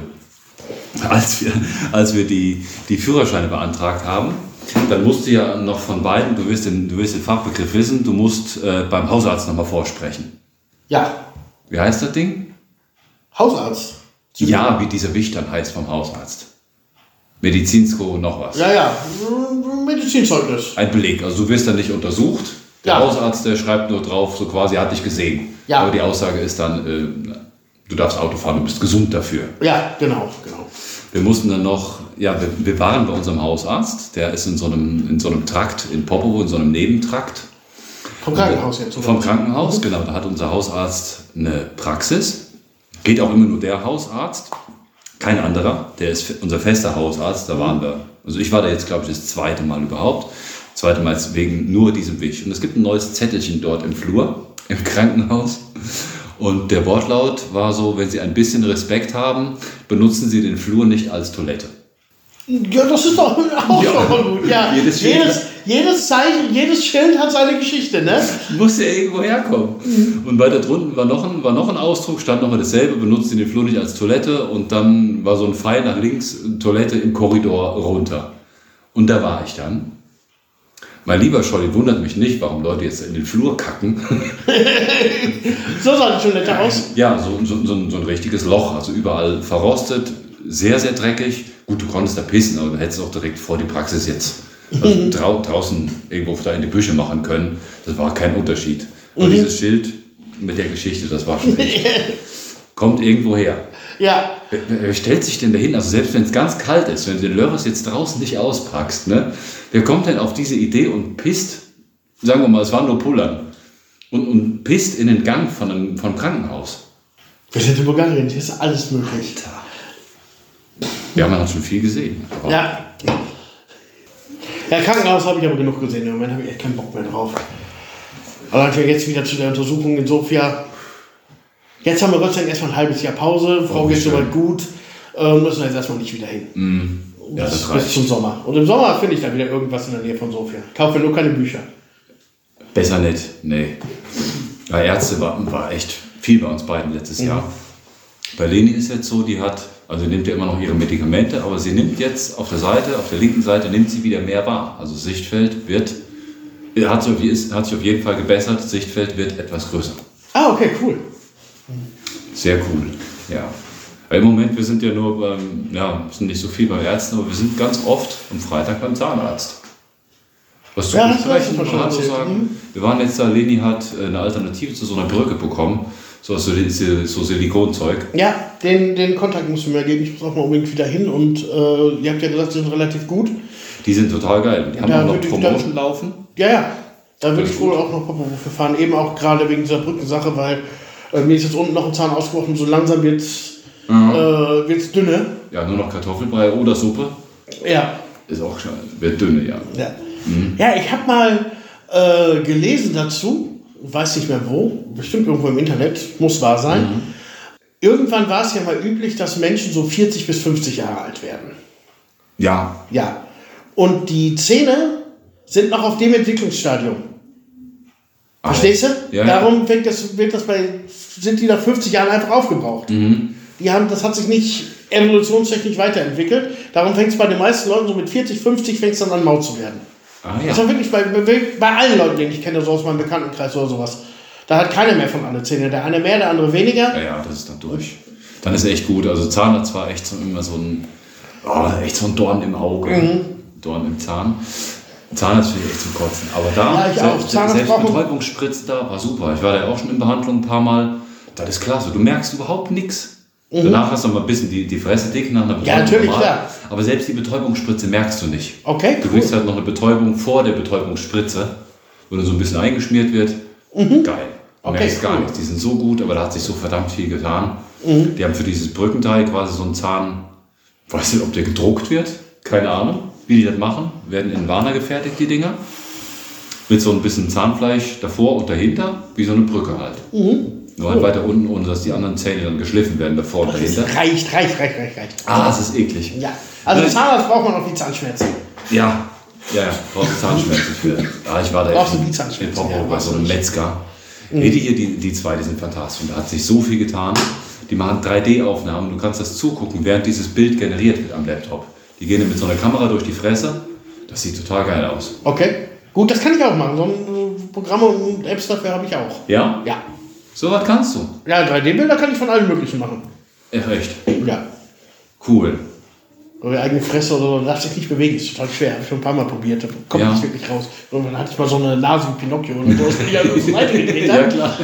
Als wir die Führerscheine beantragt haben, dann musst du ja noch von beiden, du wirst den Fachbegriff wissen, du musst beim Hausarzt nochmal vorsprechen. Ja. Wie heißt das Ding? Hausarzt. Ja, wie dieser Wicht dann heißt vom Hausarzt. Medizinsko noch was. Ja. Medizinzeugnis. Ein Beleg. Also du wirst dann nicht untersucht. Der Hausarzt, der schreibt nur drauf, so quasi, er hat dich gesehen. Ja. Aber die Aussage ist dann, du darfst Auto fahren, du bist gesund dafür. Ja, genau. Wir mussten dann noch, wir waren bei unserem Hausarzt, der ist in so einem Trakt in Popovo, in so einem Nebentrakt. Vom Krankenhaus jetzt? Oder? Vom Krankenhaus, genau. Da hat unser Hausarzt eine Praxis. Geht auch immer nur der Hausarzt, kein anderer. Der ist unser fester Hausarzt, da waren wir. Also ich war da jetzt, glaube ich, das 2. Mal überhaupt. 2. Mal wegen nur diesem Wisch. Und es gibt ein neues Zettelchen dort im Flur, im Krankenhaus. Und der Wortlaut war so, wenn Sie ein bisschen Respekt haben, benutzen Sie den Flur nicht als Toilette. Ja, das ist doch auch schon mal gut. Ja, jedes Zeichen, jedes Schild hat seine Geschichte, ne? Muss ja irgendwo herkommen. Und weiter drunten war noch ein Ausdruck, stand nochmal dasselbe, benutzen Sie den Flur nicht als Toilette. Und dann war so ein Pfeil nach links, Toilette im Korridor runter. Und da war ich dann. Mein lieber Scholli, wundert mich nicht, warum Leute jetzt in den Flur kacken. So sah die Toilette aus? Ja, so ein richtiges Loch, also überall verrostet, sehr, sehr dreckig. Gut, du konntest da pissen, aber du hättest auch direkt vor die Praxis jetzt draußen irgendwo da in die Büsche machen können. Das war kein Unterschied. Und dieses Schild mit der Geschichte, das war schon echt. Kommt irgendwo her. Ja. Wer stellt sich denn dahin? Also selbst wenn es ganz kalt ist, wenn du den Lörres jetzt draußen nicht auspackst, ne? Wer kommt denn auf diese Idee und pisst, sagen wir mal, es waren nur Pullern, und pisst in den Gang vom Krankenhaus? Wir sind in Bulgarien, hier ist alles möglich. Alter. Ja, man hat schon viel gesehen. Ja, Krankenhaus habe ich aber genug gesehen. Im Moment habe ich echt keinen Bock mehr drauf. Aber jetzt wieder zu der Untersuchung in Sofia. Jetzt haben wir Gott sei Dank erstmal ein halbes Jahr Pause. Frau geht soweit gut. Müssen wir jetzt erstmal nicht wieder hin. Ja, das reicht. Bis zum Sommer. Und im Sommer finde ich dann wieder irgendwas in der Nähe von Sofia. Kaufe nur keine Bücher. Besser nicht, nee. Bei Ärzte war echt viel bei uns beiden letztes Jahr. Bei Leni ist jetzt so, die nimmt ja immer noch ihre Medikamente, aber sie nimmt jetzt auf der linken Seite, nimmt sie wieder mehr wahr. Also Sichtfeld hat sich auf jeden Fall gebessert, Sichtfeld wird etwas größer. Ah, okay, cool. Sehr cool, ja. Weil im Moment, wir sind ja nur sind nicht so viel bei Ärzten, aber wir sind ganz oft am Freitag beim Zahnarzt. Was du nicht vielleicht noch Hallo sagen. Wir waren jetzt da, Leni hat eine Alternative zu so einer Brücke bekommen. So Silikonzeug. Ja, den Kontakt musst du mir geben. Ich muss auch mal unbedingt wieder hin. Und ihr habt ja gesagt, die sind relativ gut. Die sind total geil. Die haben auch noch Promotion laufen. Ja. Da würde ich wohl auch noch Popovo für fahren. Eben auch gerade wegen dieser Brückensache, weil Mir ist jetzt unten noch ein Zahn ausgebrochen, so langsam wird's dünne. Ja, nur noch Kartoffelbrei oder Suppe. Ja. Ist auch schon, wird dünne, ja. Ja, ja, ich habe mal gelesen dazu, weiß nicht mehr wo, bestimmt irgendwo im Internet, muss wahr sein. Irgendwann war es ja mal üblich, dass Menschen so 40 bis 50 Jahre alt werden. Ja. Ja. Und die Zähne sind noch auf dem Entwicklungsstadium. Verstehst du? Ja, Darum sind die nach 50 Jahren einfach aufgebraucht. Das hat sich nicht evolutionstechnisch weiterentwickelt. Darum fängt es bei den meisten Leuten so mit 40, 50 fängt es dann an Maut zu werden. Das ist wirklich bei allen Leuten, die ich kenne, so aus meinem Bekanntenkreis oder sowas. Da hat keiner mehr von alle Zähne. Der eine mehr, der andere weniger. Ja, das ist dann durch. Dann ist echt gut. Also Zahnarzt war echt immer so ein Dorn im Auge. Dorn im Zahn. Zahnarzt finde ich echt zum Kotzen. Aber da, selbst Betäubungsspritze da, war super. Ich war da ja auch schon in Behandlung ein paar Mal. Das ist klasse. Du merkst überhaupt nichts. Danach hast du noch mal ein bisschen die Fresse dick nach einer Betäubung. Ja, natürlich, klar. Aber selbst die Betäubungsspritze merkst du nicht. Okay, Du kriegst halt noch eine Betäubung vor der Betäubungsspritze, wo dann so ein bisschen eingeschmiert wird. Geil. Du merkst gar nichts. Die sind so gut, aber da hat sich so verdammt viel getan. Die haben für dieses Brückenteil quasi so einen Zahn, weiß nicht, ob der gedruckt wird, keine Ahnung, wie die das machen. Werden in Warner gefertigt, die Dinger. Mit so ein bisschen Zahnfleisch davor und dahinter, wie so eine Brücke halt. Nur halt weiter unten, ohne dass die anderen Zähne dann geschliffen werden, davor und dahinter. Reicht. Das ist eklig. Ja. Also Zahnarzt braucht man auch die Zahnschmerzen. Ja, brauchst du Zahnschmerzen für. Ich war da Brauchst du die Zahnschmerzen? in Poco bei so einem Metzger. Die zwei, die sind fantastisch. Und da hat sich so viel getan. Die machen 3D-Aufnahmen. Du kannst das zugucken, während dieses Bild generiert wird am Laptop. Die gehen mit so einer Kamera durch die Fresse. Das sieht total geil aus. Okay. Gut, das kann ich auch machen. So ein Programme und Apps dafür habe ich auch. Ja? Ja. So was kannst du? Ja, 3D-Bilder kann ich von allen möglichen machen. Echt? Ja. Cool. Oder eigene Fresse oder so, darf sich nicht bewegen, ist total schwer. Habe ich schon ein paar Mal probiert, da kommt nicht wirklich raus. Und dann hatte ich mal so eine Nase wie Pinocchio und so, die dann zur Seite gedreht hat. Ja, klar.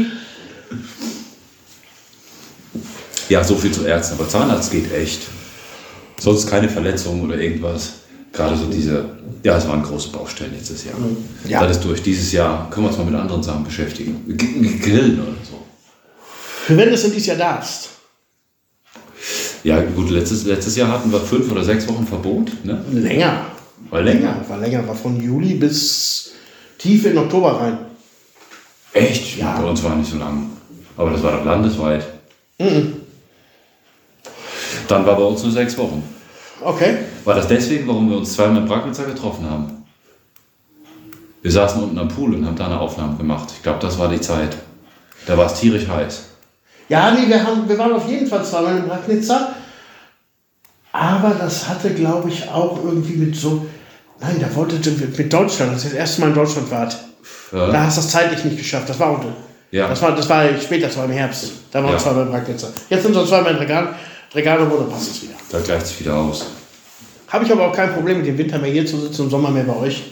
Ja, so viel zu Ärzten, aber Zahnarzt geht echt. Sonst keine Verletzungen oder irgendwas. Gerade so es waren große Baustellen letztes Jahr. Ja. Das ist durch. Dieses Jahr können wir uns mal mit anderen Sachen beschäftigen. Grillen oder so. Für wenn du es in dieses Jahr darfst. Ja, gut, letztes Jahr hatten wir 5 oder 6 Wochen Verbot. Ne? Länger. War länger? War von Juli bis tief in Oktober rein. Echt? Ja. Bei uns war nicht so lang. Aber das war doch landesweit. Dann war bei uns nur 6 Wochen. Okay. War das deswegen, warum wir uns zweimal in Bragnitzer getroffen haben? Wir saßen unten am Pool und haben da eine Aufnahme gemacht. Ich glaube, das war die Zeit. Da war es tierisch heiß. Ja, nee, wir waren auf jeden Fall zweimal in Bragnitzer. Aber das hatte, glaube ich, auch irgendwie mit so... Nein, da wolltete mit Deutschland, das ist das erste Mal in Deutschland wart. Ja. Da hast du das zeitlich nicht geschafft. Das war Ja. Das war später, das war im Herbst. Da waren wir Ja. zweimal in Bragnitzer. Jetzt sind wir zweimal in Regano, wo dann passt es wieder. Da gleicht sich wieder aus. Habe ich aber auch kein Problem mit dem Winter mehr hier zu sitzen, im Sommer mehr bei euch.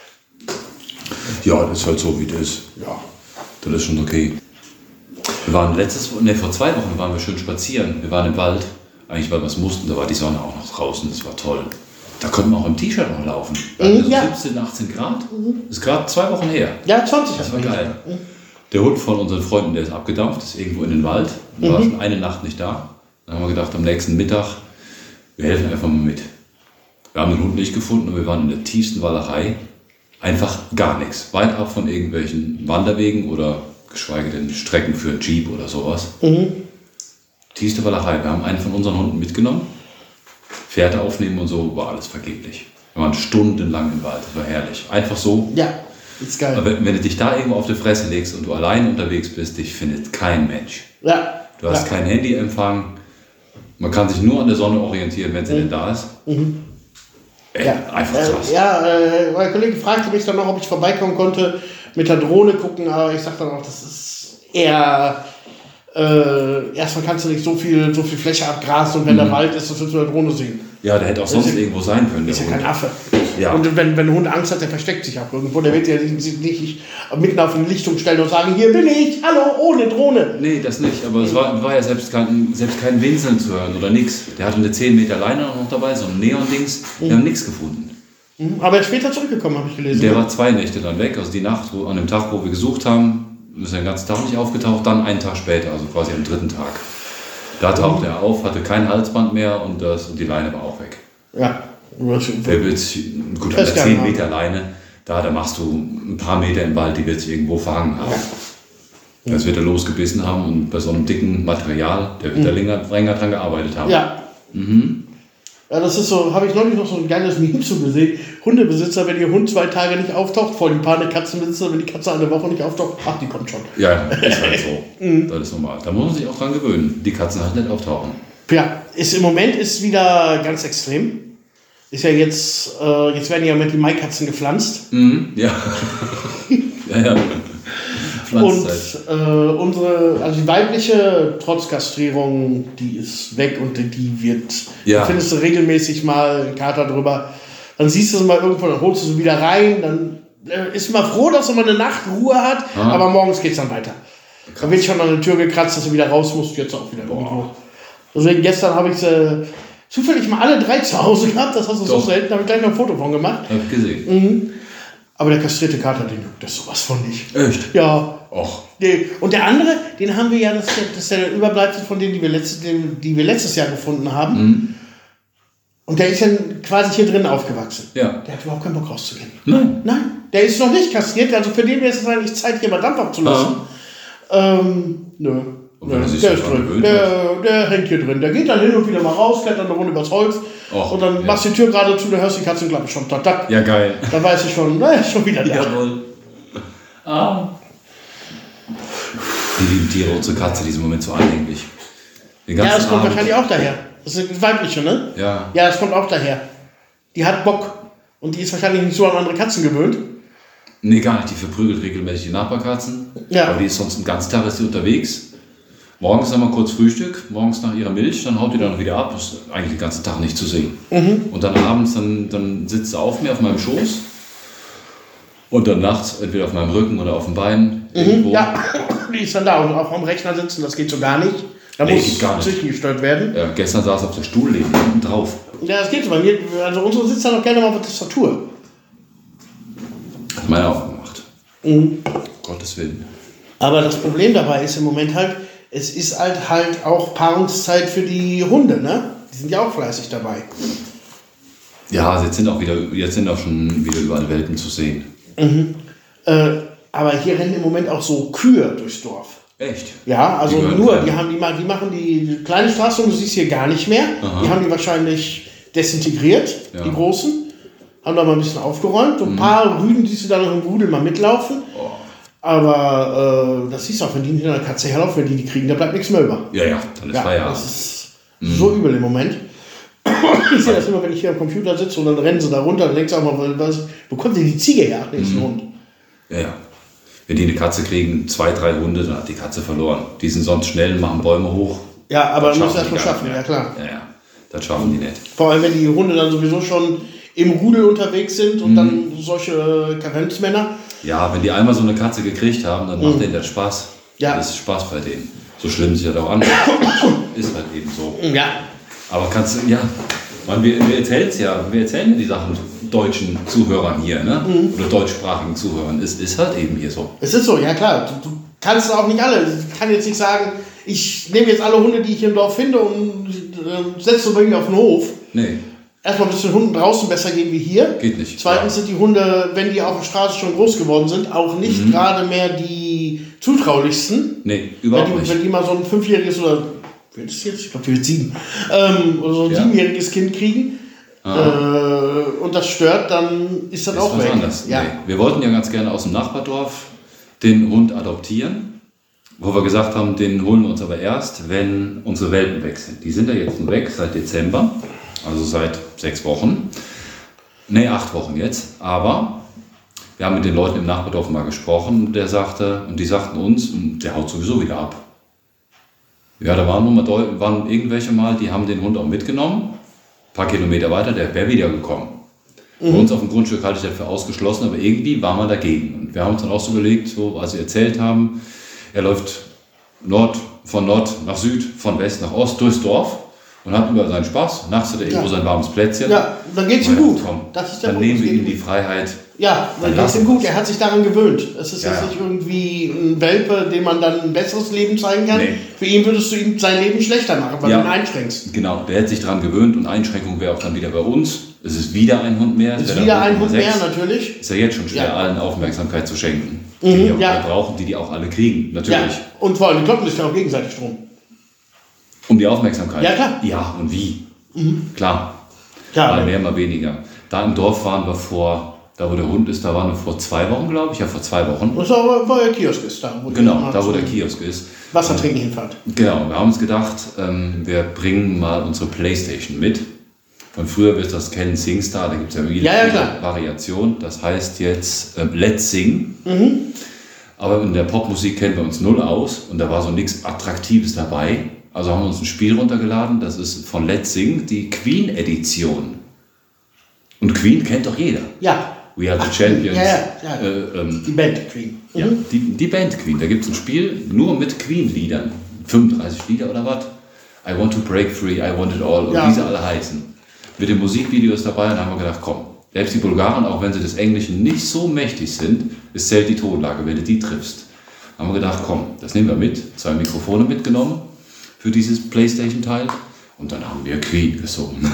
Ja, das ist halt so, wie das ist. Ja. Das ist schon okay. Wir waren vor 2 Wochen waren wir schön spazieren. Wir waren im Wald. Eigentlich, weil wir es mussten, da war die Sonne auch noch draußen. Das war toll. Da konnten wir auch im T-Shirt noch laufen. Ja. 17, 18 Grad. Das ist gerade 2 Wochen her. Ja, 20. Das war geil. Der Hund von unseren Freunden, der ist abgedampft, ist irgendwo in den Wald. War schon eine Nacht nicht da. Dann haben wir gedacht, am nächsten Mittag, wir helfen einfach mal mit. Wir haben den Hund nicht gefunden und wir waren in der tiefsten Walachei. Einfach gar nichts. Weit ab von irgendwelchen Wanderwegen oder geschweige denn Strecken für einen Jeep oder sowas. Tiefste Walachei. Wir haben einen von unseren Hunden mitgenommen. Fährte aufnehmen und so, war alles vergeblich. Wir waren stundenlang im Wald, das war herrlich. Einfach so. Ja, ist geil. Aber wenn du dich da irgendwo auf die Fresse legst und du allein unterwegs bist, dich findet kein Mensch. Ja. Du hast kein Handyempfang. Man kann sich nur an der Sonne orientieren, wenn sie denn da ist. Einfach krass. Mein Kollege fragte mich dann noch, ob ich vorbeikommen konnte, mit der Drohne gucken, aber ich sagte dann auch, das ist eher... erstmal kannst du nicht so viel Fläche abgrasen und wenn der Wald ist, das willst du mit der Drohne sehen. Ja, der hätte auch sonst irgendwo sein können. Ist ja kein Affe. Ja. Und wenn ein Hund Angst hat, der versteckt sich auch irgendwo. Der wird ja sich nicht mitten auf eine Lichtung stellen und sagen, hier bin ich, hallo, ohne Drohne. Nee, das nicht. Aber es war ja selbst kein Winseln zu hören oder nichts. Der hatte eine 10 Meter Leine noch dabei, so ein Neon-Dings. Wir haben nichts gefunden. Aber er ist später zurückgekommen, habe ich gelesen. Der war 2 Nächte dann weg. Also die Nacht, an dem Tag, wo wir gesucht haben, ist den ganzen Tag nicht aufgetaucht, dann einen Tag später, also quasi am 3. Tag. Da tauchte er auf, hatte kein Halsband mehr und die Leine war auch weg. Ja. Der wird gut, an der 10 Meter Leine, da machst du ein paar Meter im Wald, die wird sich irgendwo verhangen haben. Ja. Das wird er losgebissen haben und bei so einem dicken Material, der wird da länger dran gearbeitet haben. Ja. Ja, das ist so, habe ich neulich noch so ein geiles Meme zu gesehen. Hundebesitzer, wenn ihr Hund 2 Tage nicht auftaucht, voll die Panik. Katzenbesitzer, wenn die Katze eine Woche nicht auftaucht, ach, die kommt schon. Ja, ist halt so. Das ist normal. Da muss man sich auch dran gewöhnen. Die Katzen halt nicht auftauchen. Ja, im Moment ist wieder ganz extrem. Ist ja jetzt werden ja mit den Maikatzen gepflanzt. Ja. ja. Und die weibliche, trotz Kastrierung, die ist weg und die wird, da findest du regelmäßig mal einen Kater drüber. Dann siehst du sie mal irgendwo, dann holst du sie wieder rein, dann ist man froh, dass er mal eine Nacht Ruhe hat, aber morgens geht's dann weiter. Da wird schon an der Tür gekratzt, dass du wieder raus musst, jetzt auch wieder irgendwo. Deswegen gestern habe ich sie zufällig mal alle 3 zu Hause gehabt, das hast du so selten, da habe ich gleich noch ein Foto von gemacht. Hab ich gesehen. Aber der kastrierte Kater, das ist sowas von nicht. Echt? Ja. Och. Und der andere, den haben wir ja, das ist der Überbleibsel von denen, die wir letztes Jahr gefunden haben. Und der ist ja quasi hier drin aufgewachsen. Ja. Der hat überhaupt keinen Bock rauszugehen. Nein. Der ist noch nicht kastriert, also für den wäre es eigentlich Zeit, hier mal Dampf abzulassen. Nö. Der ist drin. Der hängt hier drin. Der geht dann hin und wieder mal raus, klettert eine Runde übers Holz. Und dann machst du die Tür gerade zu, du hörst die Katzenklappe schon. Tak. Ja, geil. Dann weiß ich schon, ist schon wieder da. Jawohl. Die lieben Tiere, unsere Katze, die sind im Moment so anhänglich. Ja, das kommt wahrscheinlich auch daher. Das ist eine weibliche, ne? Ja. Ja, das kommt auch daher. Die hat Bock. Und die ist wahrscheinlich nicht so an andere Katzen gewöhnt. Nee, gar nicht. Die verprügelt regelmäßig die Nachbarkatzen. Ja. Aber die ist sonst den ganzen Tag ist die unterwegs. Morgens einmal kurz Frühstück, morgens nach ihrer Milch, dann haut die dann wieder ab. Das ist eigentlich den ganzen Tag nicht zu sehen. Und dann abends, dann sitzt sie auf mir, auf meinem Schoß. Und dann nachts entweder auf meinem Rücken oder auf dem Bein. Irgendwo. Ja, die ist dann da und auch am Rechner sitzen, das geht so gar nicht. Da muss zwischengesteuert werden. Ja, gestern saß auf der Stuhllehne hinten drauf. Ja, das geht so bei mir. Also unsere sitzt dann auch gerne mal auf der Tastatur. Hat meine auch gemacht. Gottes Willen. Aber das Problem dabei ist im Moment halt, es ist halt auch Paarungszeit für die Hunde, ne? Die sind ja auch fleißig dabei. Ja, jetzt sind auch schon wieder überall Welpen zu sehen. Aber hier rennen im Moment auch so Kühe durchs Dorf. Echt? Ja, also die machen die kleine Straße, du siehst hier gar nicht mehr. Aha. Die haben die wahrscheinlich desintegriert, die großen. Haben da mal ein bisschen aufgeräumt. So ein paar Rüden, die sie dann noch im Rudel mal mitlaufen. Oh. Aber das siehst du auch, wenn die hinter einer Katze herlaufen, wenn die kriegen, da bleibt nichts mehr über. Ja, dann ist Feierabend. Das ist so übel im Moment. Ich sehe das immer, wenn ich hier am Computer sitze und dann rennen sie da runter, dann denkst du auch mal, wo kommt denn die Ziege her? Nee, ist ein Hund. Ja. Wenn die eine Katze kriegen, 2, 3 Hunde, dann hat die Katze verloren. Die sind sonst schnell, machen Bäume hoch. Ja, aber man muss es erstmal schaffen, ja klar. Ja, das schaffen die nicht. Vor allem, wenn die Hunde dann sowieso schon im Rudel unterwegs sind und dann solche Karenzmänner. Ja, wenn die einmal so eine Katze gekriegt haben, dann macht denen das Spaß. Ja. Das ist Spaß bei denen. So schlimm sich das auch an. Ist halt eben so. Ja. Aber wir erzählen die Sachen deutschen Zuhörern hier, ne? Oder deutschsprachigen Zuhörern. Es ist halt eben hier so. Es ist so, ja klar. Du kannst auch nicht alle. Ich kann jetzt nicht sagen, ich nehme jetzt alle Hunde, die ich hier im Dorf finde und setze sie bei mir auf den Hof. Nee. Erstmal müssen den Hunden draußen besser gehen wie hier. Geht nicht. Zweitens sind die Hunde, wenn die auf der Straße schon groß geworden sind, auch nicht gerade mehr die zutraulichsten. Nee, überhaupt nicht. Wenn die mal so ein 5-jähriges oder, wie ist das jetzt? Ich glaube, die wird 7. Oder so ein 7-jähriges Kind kriegen und das stört, dann ist das auch weg. Anders. Ja. Nee. Wir wollten ja ganz gerne aus dem Nachbardorf den Hund adoptieren, wo wir gesagt haben, den holen wir uns aber erst, wenn unsere Welpen weg sind. Die sind ja jetzt nur weg seit Dezember. Also seit 6 Wochen. Ne, 8 Wochen jetzt. Aber wir haben mit den Leuten im Nachbardorf mal gesprochen und die sagten uns, der haut sowieso wieder ab. Ja, da waren irgendwelche mal, die haben den Hund auch mitgenommen. Ein paar Kilometer weiter, der wäre wieder gekommen. Bei uns auf dem Grundstück halte ich das für ausgeschlossen, aber irgendwie war man dagegen. Und wir haben uns dann auch so überlegt, so, als sie erzählt haben, er läuft von Nord nach Süd, von West nach Ost durchs Dorf. und hat überall seinen Spaß. Nachts hat er irgendwo sein warmes Plätzchen. Ja, dann geht's ihm gut. Komm, Das ist der dann Punkt, nehmen wir es geht ihm die ihm Freiheit. Ja, dann geht's ihm gut. Er hat sich daran gewöhnt. Es ist jetzt nicht irgendwie ein Welpe, dem man dann ein besseres Leben zeigen kann. Nee. Für ihn würdest du ihm sein Leben schlechter machen, weil du ihn einschränkst. Genau, der hat sich daran gewöhnt und Einschränkung wäre auch dann wieder bei uns. Es ist wieder ein Hund mehr. Es ist wieder ein Hund mehr, natürlich. Ist ja jetzt schon schwer, allen Aufmerksamkeit zu schenken. Die auch alle brauchen, die auch alle kriegen, natürlich. Ja. Und vor allem, die kloppen sich ja auch gegenseitig drum. Um die Aufmerksamkeit? Ja, klar. Ja, und wie? Klar. Ja, Mal mehr, mal weniger. Da im Dorf waren wir da wo der Hund ist, da waren wir vor 2 Wochen, glaube ich. Ja, vor 2 Wochen. das ist aber, wo der Kiosk ist. Da wo der Kiosk ist. Wasser trinken hinfahrt. Genau, wir haben uns gedacht, wir bringen mal unsere Playstation mit. Von früher wirst du das kennen, SingStar, da gibt es ja viele Variationen. Das heißt jetzt Let's Sing. Aber in der Popmusik kennen wir uns null aus und da war so nichts Attraktives dabei. Also haben wir uns ein Spiel runtergeladen, das ist von Let's Sing, die Queen-Edition. Und Queen kennt doch jeder. Ja. We Are the Champions. Die Band Queen. Ja, die Band Queen. Da gibt es ein Spiel nur mit Queen-Liedern. 35 Lieder oder was? I Want to Break Free, I Want It All und wie sie alle heißen. Mit dem Musikvideo ist dabei und haben wir gedacht, komm, selbst die Bulgaren, auch wenn sie des Englischen nicht so mächtig sind, es zählt die Tonlage, wenn du die triffst. Haben wir gedacht, komm, das nehmen wir mit. 2 Mikrofone mitgenommen für dieses Playstation-Teil und dann haben wir Queen gesungen.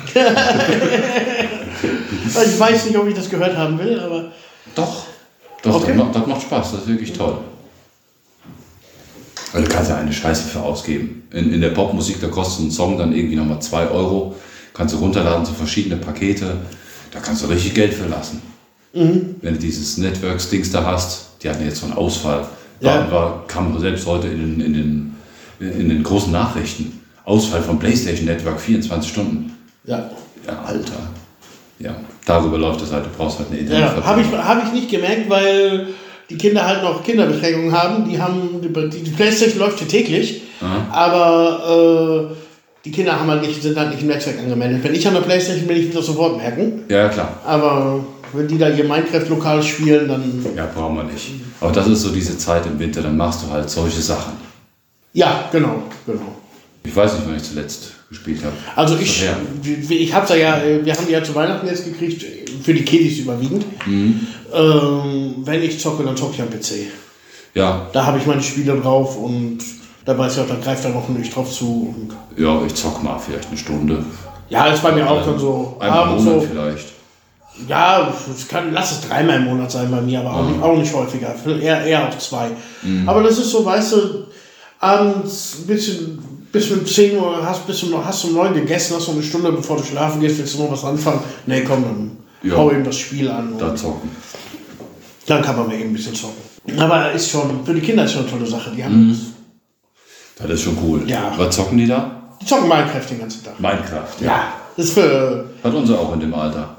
Ich weiß nicht, ob ich das gehört haben will, aber... Doch, okay. das macht Spaß, das ist wirklich toll. Also du kannst ja eine Scheiße für ausgeben. In der Popmusik, da kostet ein Song dann irgendwie nochmal 2 Euro. Kannst du runterladen, so verschiedene Pakete. Da kannst du richtig Geld für lassen. Wenn du dieses Networks-Dings da hast, die hatten jetzt so einen Ausfall. Kam selbst heute in den großen Nachrichten. Ausfall vom PlayStation Network, 24 Stunden. Ja. Ja, Alter. Ja, darüber läuft das halt. Du brauchst halt eine Internetverbindung. Hab ich nicht gemerkt, weil die Kinder halt noch Kinderbeschränkungen haben. Die PlayStation läuft hier täglich, aber die Kinder sind halt nicht im Netzwerk angemeldet. Wenn ich an der PlayStation bin, ich will das sofort merken. Ja, klar. Aber wenn die da ihr Minecraft lokal spielen, dann... Ja, brauchen wir nicht. Aber das ist so diese Zeit im Winter, dann machst du halt solche Sachen. Ja, genau. Ich weiß nicht, wann ich zuletzt gespielt habe. Also ich hab's ja, wir haben die ja zu Weihnachten jetzt gekriegt, für die Kiddies überwiegend. Wenn ich zocke, dann zocke ich am PC. Ja. Da habe ich meine Spiele drauf und da weiß ich auch, da greift da noch nicht drauf zu. Und ja, ich zocke mal vielleicht eine Stunde. Ja, das ist bei mir auch dann so. Einmal im Monat vielleicht. Ja, lass es 3-mal im Monat sein bei mir, aber auch nicht häufiger. Eher auch 2. Aber das ist so, weißt du, abends bis um 10 Uhr hast du um 9 gegessen, hast du eine Stunde bevor du schlafen gehst, willst du noch was anfangen? Nee, komm, dann hau eben das Spiel an. Dann zocken. Dann kann man mal eben ein bisschen zocken. Aber ist schon, für die Kinder ist schon eine tolle Sache. Die haben das ist schon cool. Ja. Was zocken die da? Die zocken Minecraft den ganzen Tag. Minecraft, Ja. Das ist für... Hat unser auch in dem Alter.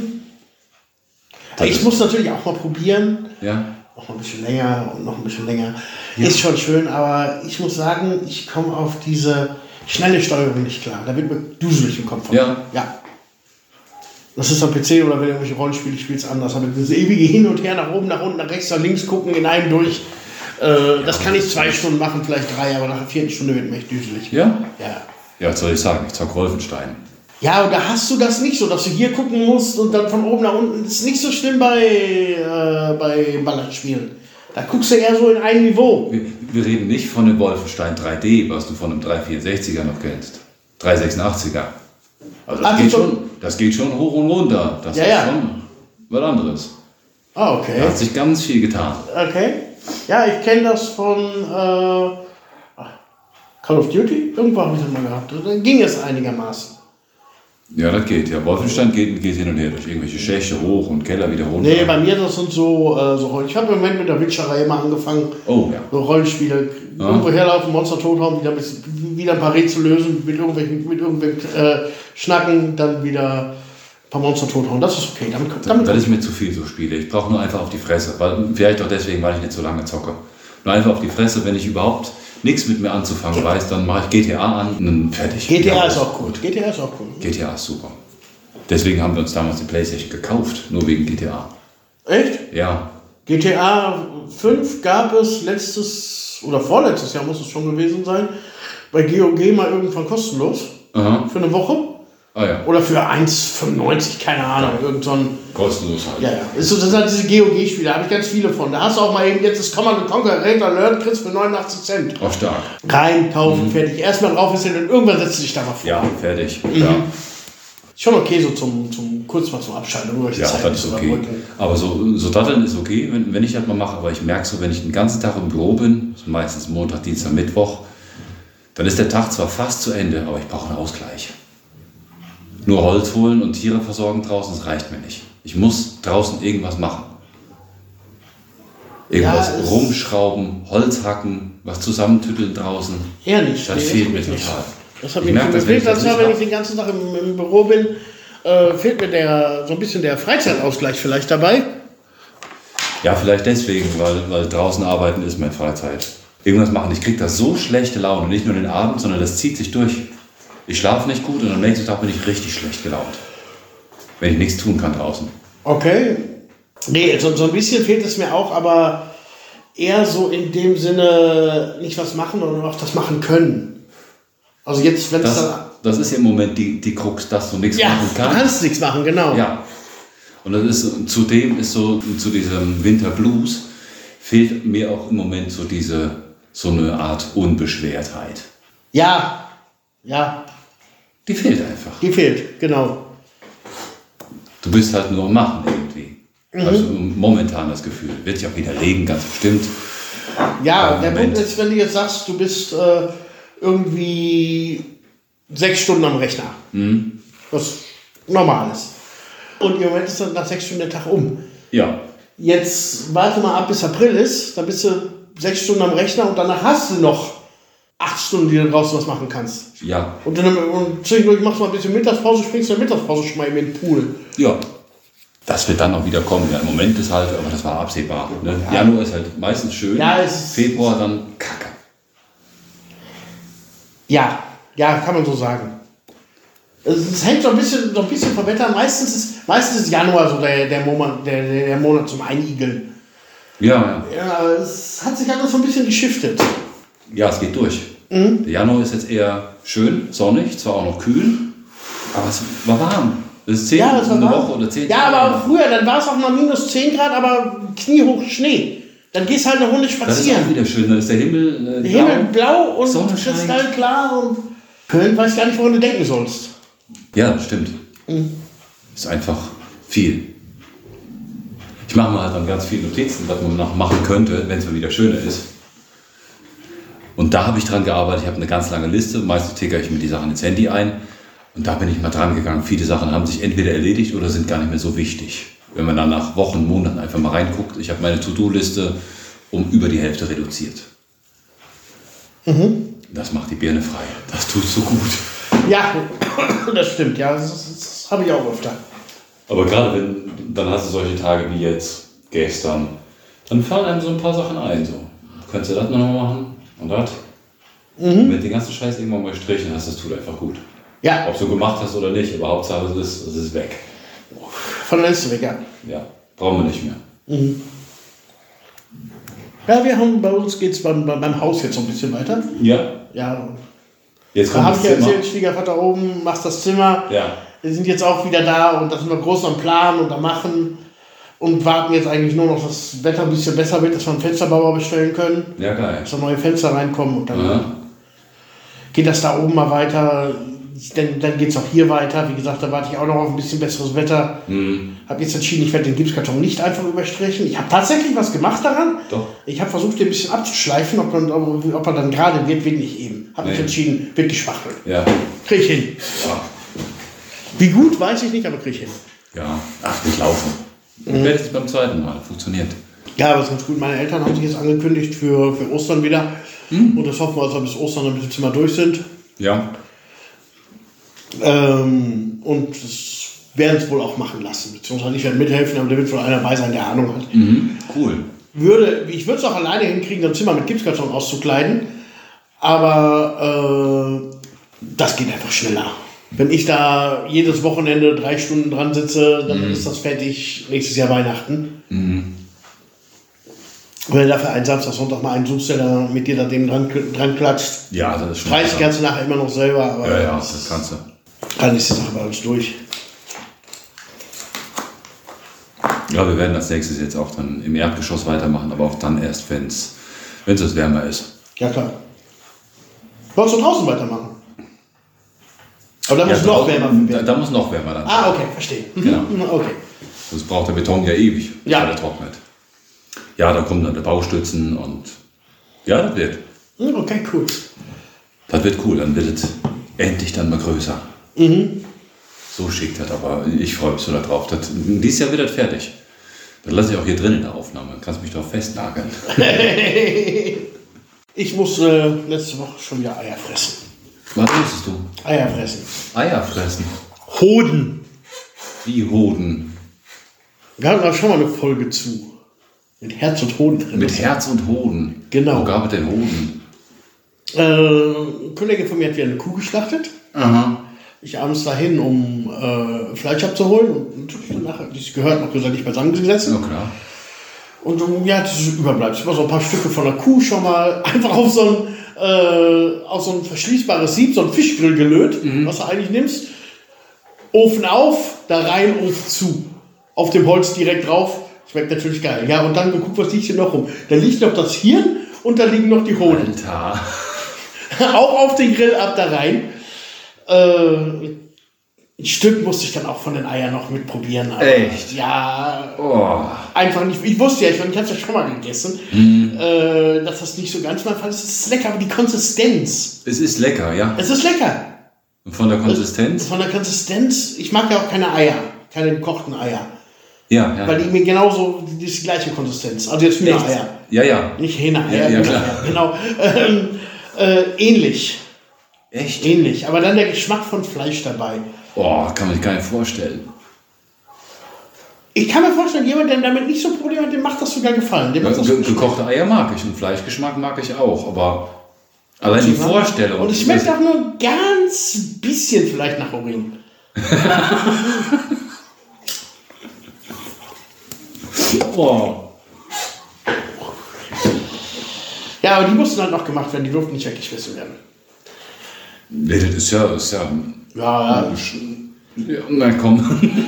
Ich muss natürlich auch mal probieren. Ja. Noch ein bisschen länger und noch ein bisschen länger. Ja. Ist schon schön, aber ich muss sagen, ich komme auf diese schnelle Steuerung nicht klar. Da wird mir duselig im Kopf. Ja. Das ist am PC oder wenn du irgendwelche Rollenspiele spielst, anders. Aber dieses ewige Hin und Her, nach oben, nach unten, nach rechts, nach links gucken, in einem durch. Das kann ich 2 Stunden machen, vielleicht 3, aber nach der 4. Stunde wird mir echt düselig. Ja? Ja. Ja, was soll ich sagen? Ich zock Wolfenstein. Ja, und da hast du das nicht so, dass du hier gucken musst und dann von oben nach unten. Das ist nicht so schlimm bei Ballerspielen. Da guckst du eher so in ein Niveau. Wir reden nicht von dem Wolfenstein 3D, was du von einem 364er noch kennst. 386er. Also das geht schon hoch und runter. Das ist schon was anderes. Ah, okay. Da hat sich ganz viel getan. Okay. Ja, ich kenne das von Call of Duty. Irgendwo habe ich das mal gehabt. Da ging es einigermaßen. Ja, das geht. Ja, Wolfenstein geht hin und her durch irgendwelche Schächte hoch und Keller wieder runter. Nee, bei mir das sind so ich habe im Moment mit der Witcherei mal angefangen. Oh, ja. So Rollenspiele. Irgendwo herlaufen, Monster tot haben, wieder ein paar Rätsel lösen, mit irgendwelchen Schnacken, dann wieder ein paar Monster tothauen. Das ist okay. Das ist mir zu viel, so Spiele. Ich brauche nur einfach auf die Fresse. Vielleicht auch deswegen, weil ich nicht so lange zocke. Nur einfach auf die Fresse, wenn ich überhaupt nichts mit mir anzufangen weiß, dann mache ich GTA an und dann fertig. GTA ist auch cool. GTA ist super. Deswegen haben wir uns damals die PlayStation gekauft, nur wegen GTA. Echt? Ja. GTA 5 gab es letztes oder vorletztes Jahr, muss es schon gewesen sein, bei GOG mal irgendwann kostenlos. für eine Woche. Ah ja. Oder für 1,95, keine Ahnung, irgend so ein... Kostenlos halt. Ja. Das sind halt diese GOG-Spiele, da habe ich ganz viele von. Da hast du auch mal eben jetzt das Command & Conquer Raid Alert, kriegst für 89 Cent. Auch stark. Rein, kaufen, fertig. Erstmal drauf ist und irgendwann setzt du dich da mal vor. Ja, fertig. Ja. Schon okay, so kurz mal zum Abschalten. Nur Ja, das ist okay. Aber so Datteln ist okay, wenn ich das mal mache. Aber ich merke so, wenn ich den ganzen Tag im Büro bin, meistens Montag, Dienstag, Mittwoch, dann ist der Tag zwar fast zu Ende, aber ich brauche einen Ausgleich. Nur Holz holen und Tiere versorgen draußen, das reicht mir nicht. Ich muss draußen irgendwas machen. Irgendwas rumschrauben, Holz hacken, was zusammentütteln draußen. Ehrlich, das fehlt mir total. Das hat mich gefehlt, wenn ich den ganzen Tag im Büro bin, fehlt mir so ein bisschen der Freizeitausgleich vielleicht dabei. Ja, vielleicht deswegen, weil draußen arbeiten ist meine Freizeit. Irgendwas machen. Ich kriege da so schlechte Laune, nicht nur den Abend, sondern das zieht sich durch. Ich schlafe nicht gut und am nächsten Tag bin ich richtig schlecht gelaunt. Wenn ich nichts tun kann draußen. Okay. Nee, so ein bisschen fehlt es mir auch, aber eher so in dem Sinne nicht was machen, sondern auch das machen können. Also jetzt, wenn es das ist ja im Moment die Krux, dass du nichts machen kannst. Du kannst nichts machen, genau. Ja. Und das ist, zudem ist so, zu diesem Winterblues fehlt mir auch im Moment so eine Art Unbeschwertheit. Ja. Die fehlt einfach. Die fehlt, genau. Du bist halt nur am Machen irgendwie. Also momentan das Gefühl. Wird sich auch wieder legen, ganz bestimmt. Ja, der Punkt ist, wenn du jetzt sagst, du bist irgendwie 6 Stunden am Rechner. Was normal ist. Und im Moment ist dann nach 6 Stunden der Tag um. Ja. Jetzt warte mal ab, bis April ist. Dann bist du 6 Stunden am Rechner und danach hast du noch 8 Stunden, die du draußen was machen kannst. Ja. Und zwischendurch machst du mal ein bisschen Mittagspause, springst du in der Mittagspause schon mal in den Pool. Ja. Das wird dann auch wieder kommen. Ja, im Moment ist halt, aber das war absehbar. Ne? Ja. Januar ist halt meistens schön. Ja, Februar dann kacke. Ja, kann man so sagen. Es hängt so ein bisschen vom Wetter. Meistens ist Januar so der Monat zum Einigeln. Ja, es hat sich alles so ein bisschen geschiftet. Ja, es geht durch. Der Januar ist jetzt eher schön, sonnig, zwar auch noch kühl, aber es war warm. Das ist 10 eine Woche oder 10 Tage. Ja, aber auch früher, dann war es auch mal minus 10 Grad, aber kniehoch Schnee. Dann gehst halt eine Runde spazieren. Das ist auch wieder schön, dann ist der Himmel blau und kristallklar. Und Köln weiß gar nicht, woran du denken sollst. Ja, das stimmt. Ist einfach viel. Ich mache mir halt dann ganz viele Notizen, was man noch machen könnte, wenn es mal wieder schöner ist. Und da habe ich dran gearbeitet. Ich habe eine ganz lange Liste. Meistens tickere ich mir die Sachen ins Handy ein. Und da bin ich mal dran gegangen. Viele Sachen haben sich entweder erledigt oder sind gar nicht mehr so wichtig. Wenn man dann nach Wochen, Monaten einfach mal reinguckt. Ich habe meine To-Do-Liste um über die Hälfte reduziert. Das macht die Birne frei. Das tut so gut. Ja, das stimmt. Ja, das habe ich auch öfter. Aber gerade dann hast du solche Tage wie jetzt, gestern, dann fallen einem so ein paar Sachen ein. So. Könntest du das noch machen und das? Wenn du den ganzen Scheiß irgendwann mal gestrichen hast, das tut einfach gut. Ja. Ob du gemacht hast oder nicht, aber Hauptsache es ist weg. Von der Liste weg, ja. Ja, brauchen wir nicht mehr. Ja, bei uns geht es beim Haus jetzt so ein bisschen weiter. Ja. Jetzt kommt da habe ich ja erzählt, Schwiegervater oben, machst das Zimmer. Ja. Wir sind jetzt auch wieder da und da sind wir groß am Planen und am Machen und warten jetzt eigentlich nur noch, dass das Wetter ein bisschen besser wird, dass wir einen Fensterbauer bestellen können. Ja, geil. Dass da neue Fenster reinkommen und dann geht das da oben mal weiter. Dann geht es auch hier weiter. Wie gesagt, da warte ich auch noch auf ein bisschen besseres Wetter. Habe jetzt entschieden, ich werde den Gipskarton nicht einfach überstrichen. Ich habe tatsächlich was gemacht daran. Doch. Ich habe versucht, den ein bisschen abzuschleifen, ob er dann gerade wird nicht eben. Habe mich entschieden, wird gespachtelt. Ja. Krieg ich hin. Ja. Wie gut, weiß ich nicht, aber krieg ich hin. Ja, nicht laufen. Werde ich beim zweiten Mal. Funktioniert. Ja, aber ist ganz gut. Meine Eltern haben sich jetzt angekündigt für Ostern wieder. Und das hoffen wir, dass wir bis Ostern ein bisschen mal durch sind. Ja. Und das werden es wohl auch machen lassen. Beziehungsweise ich werde mithelfen, aber da wird wohl einer dabei sein, der Ahnung hat. Cool. Ich würde es auch alleine hinkriegen, das Zimmer mit Gipskarton auszukleiden. Aber das geht einfach schneller. Wenn ich da jedes Wochenende 3 Stunden dran sitze, dann ist das fertig nächstes Jahr Weihnachten. Wenn du dafür einen Samstag, Sonntag mal einen suchst, der da mit dir da dem dran klatscht. Ja, das ist schon. Preis kannst du nachher immer noch selber, aber Ja, das kannst du. dann ist die Sache bei uns durch. Ja, wir werden als nächstes jetzt auch dann im Erdgeschoss weitermachen, aber auch dann erst, wenn es wärmer ist. Ja, klar. Wolltest du draußen weitermachen? Aber da muss Ja, noch wärmer werden. Da muss noch wärmer dann. Ah, okay, verstehe. Genau. Okay. Sonst braucht der Beton ja ewig, bis Ja. er trocknet. Ja, da kommen dann die Baustützen und ja, das wird. Okay, cool. Das wird cool, dann wird es endlich dann mal größer. So schick das, aber ich freue mich so darauf. Dieses Jahr wird das fertig. Dann lasse ich auch hier drin in der Aufnahme. Du kannst mich doch festnageln. Ich muss letzte Woche schon wieder Eier fressen. Was musstest du? Eier fressen. Eier fressen. Hoden. Wie Hoden. Wir hatten da schon mal eine Folge zu. Mit Herz und Hoden drin. Mit Herz und Hoden. Genau. Wo gab es denn Hoden? Ein Kollege von mir hat wieder eine Kuh geschlachtet. Aha. Ich abends dahin, um Fleisch abzuholen. Und danach, das gehört noch gesagt, nicht beisammengesessen. Ja, klar. Und ja, dieses Überbleibsel, war so ein paar Stücke von der Kuh schon mal einfach auf so ein verschließbares Sieb, so ein Fischgrill gelöt, was du eigentlich nimmst. Ofen auf, da rein, Ofen zu. Auf dem Holz direkt drauf. Schmeckt natürlich geil. Ja, und dann geguckt, was liegt hier noch rum. Da liegt noch das Hirn und da liegen noch die Hoden. Alter. Auch auf den Grill ab da rein. Ein Stück musste ich dann auch von den Eiern noch mitprobieren. Aber Echt? Ja, Oh. einfach nicht. Ich wusste ja, ich habe es ja schon mal gegessen, dass das nicht so ganz mein Fall ist. Es ist lecker, aber die Konsistenz. Es ist lecker, ja. Es ist lecker. Und von der Konsistenz? Von der Konsistenz, ich mag ja auch keine Eier, keine gekochten Eier. Ja, ja. Weil die mir genauso die gleiche Konsistenz. Also jetzt Hühnereier. Ja, ja. Nicht Hähnereier, Ja, Hühnereier, klar. genau. Ähnlich. Echt? Ähnlich. Aber dann der Geschmack von Fleisch dabei. Oh, kann man sich gar nicht vorstellen. Ich kann mir vorstellen, jemand, der damit nicht so Probleme hat, dem macht das sogar gefallen. Dem macht das gut Gekochte Eier mag ich und Fleischgeschmack mag ich auch, aber allein die Vorstellung. Und es schmeckt auch nur ganz bisschen vielleicht nach Urin. Oh. Ja, aber die mussten halt noch gemacht werden, die durften nicht weggeschmissen werden. Nee, das ist ja. Ja, Ja, na komm.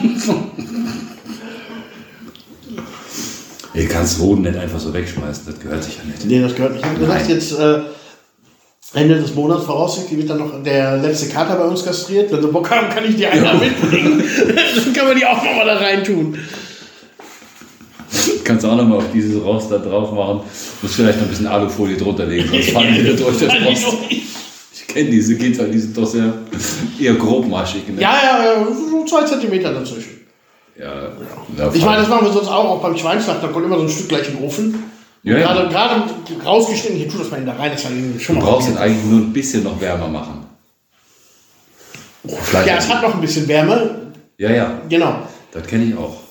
Du kannst Hoden nicht einfach so wegschmeißen, das gehört sich ja nicht. nee, das gehört nicht. Ich habe gesagt, jetzt Ende des Monats voraussichtlich wird dann noch der letzte Kater bei uns kastriert. Wenn sie Bock haben, kann ich die einer mitbringen. Dann kann man die auch nochmal da rein tun. Kannst du auch nochmal auf dieses Rost da drauf machen. Musst vielleicht noch ein bisschen Alufolie drunter legen, sonst fallen die durch das Rost. Ich kenne diese Gitter, die sind doch sehr eher grobmaschig. Ne? Ja, so 2 Zentimeter dazwischen. Ja, Ich meine, das machen wir sonst auch beim Schweinschlacht. Da kommt immer so ein Stück gleich in den Ofen. Ja, ja. Gerade rausgeschnitten, hier tut das mal in da rein. Das schon Du mal brauchst ihn eigentlich nur ein bisschen noch wärmer machen. Vielleicht ja, es hat noch ein bisschen Wärme. ja, Genau. das kenne ich auch.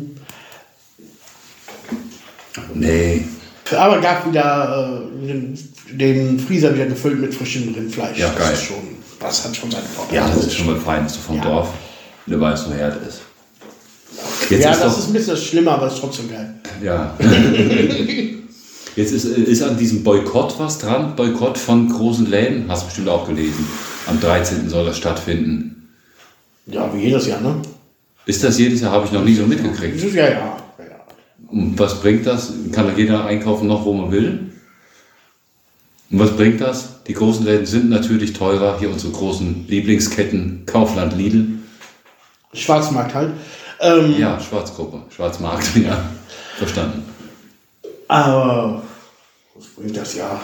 Nee. Aber gab wieder den Freezer wieder gefüllt mit frischem Rindfleisch. Ja, geil. Das hat schon seine Vorteile. Ja, das ist schon mal fein, dass du vom Ja. Dorf, der weiß, wo Herd ist. Jetzt Ja, ist das doch, ist ein bisschen schlimmer, aber es ist trotzdem geil. ja. Jetzt ist an diesem Boykott was dran. Boykott von großen Läden. Hast du bestimmt auch gelesen. Am 13. soll das stattfinden. Ja, wie jedes Jahr, ne? Ist das jedes Jahr? Habe ich noch nie so mitgekriegt. Ja. Und was bringt das? Kann da jeder einkaufen noch, wo man will? Und was bringt das? Die großen Läden sind natürlich teurer. Hier unsere großen Lieblingsketten, Kaufland, Lidl. Schwarzmarkt halt. Ja, Schwarzgruppe, Schwarzmarkt, ja. Verstanden. Aber was bringt das ja?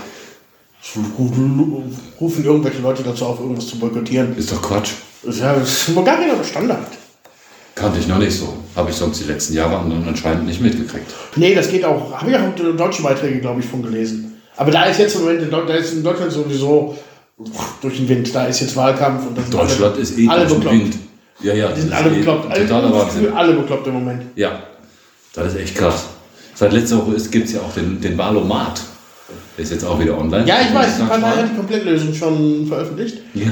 Rufen irgendwelche Leute dazu auf, irgendwas zu boykottieren. Ist doch Quatsch. Das ist ja gar nicht Standard. Kannte ich noch nicht so. Habe ich sonst die letzten Jahre anscheinend nicht mitgekriegt. Nee, das geht auch. Habe ich auch deutsche Beiträge, glaube ich, von gelesen. Aber da ist jetzt im Moment da ist in Deutschland sowieso durch den Wind. Da ist jetzt Wahlkampf. Und das sind Deutschland ist eh alle durch den bekloppt. Wind. Ja, ja. Die sind alle bekloppt. Totaler Wahnsinn. Alle bekloppt im Moment. Ja, das ist echt krass. Seit letzter Woche gibt es ja auch den Wahlomat. Der ist jetzt auch wieder online. Ja, ich weiß, die Partei hat die Komplettlösung schon veröffentlicht. Ja.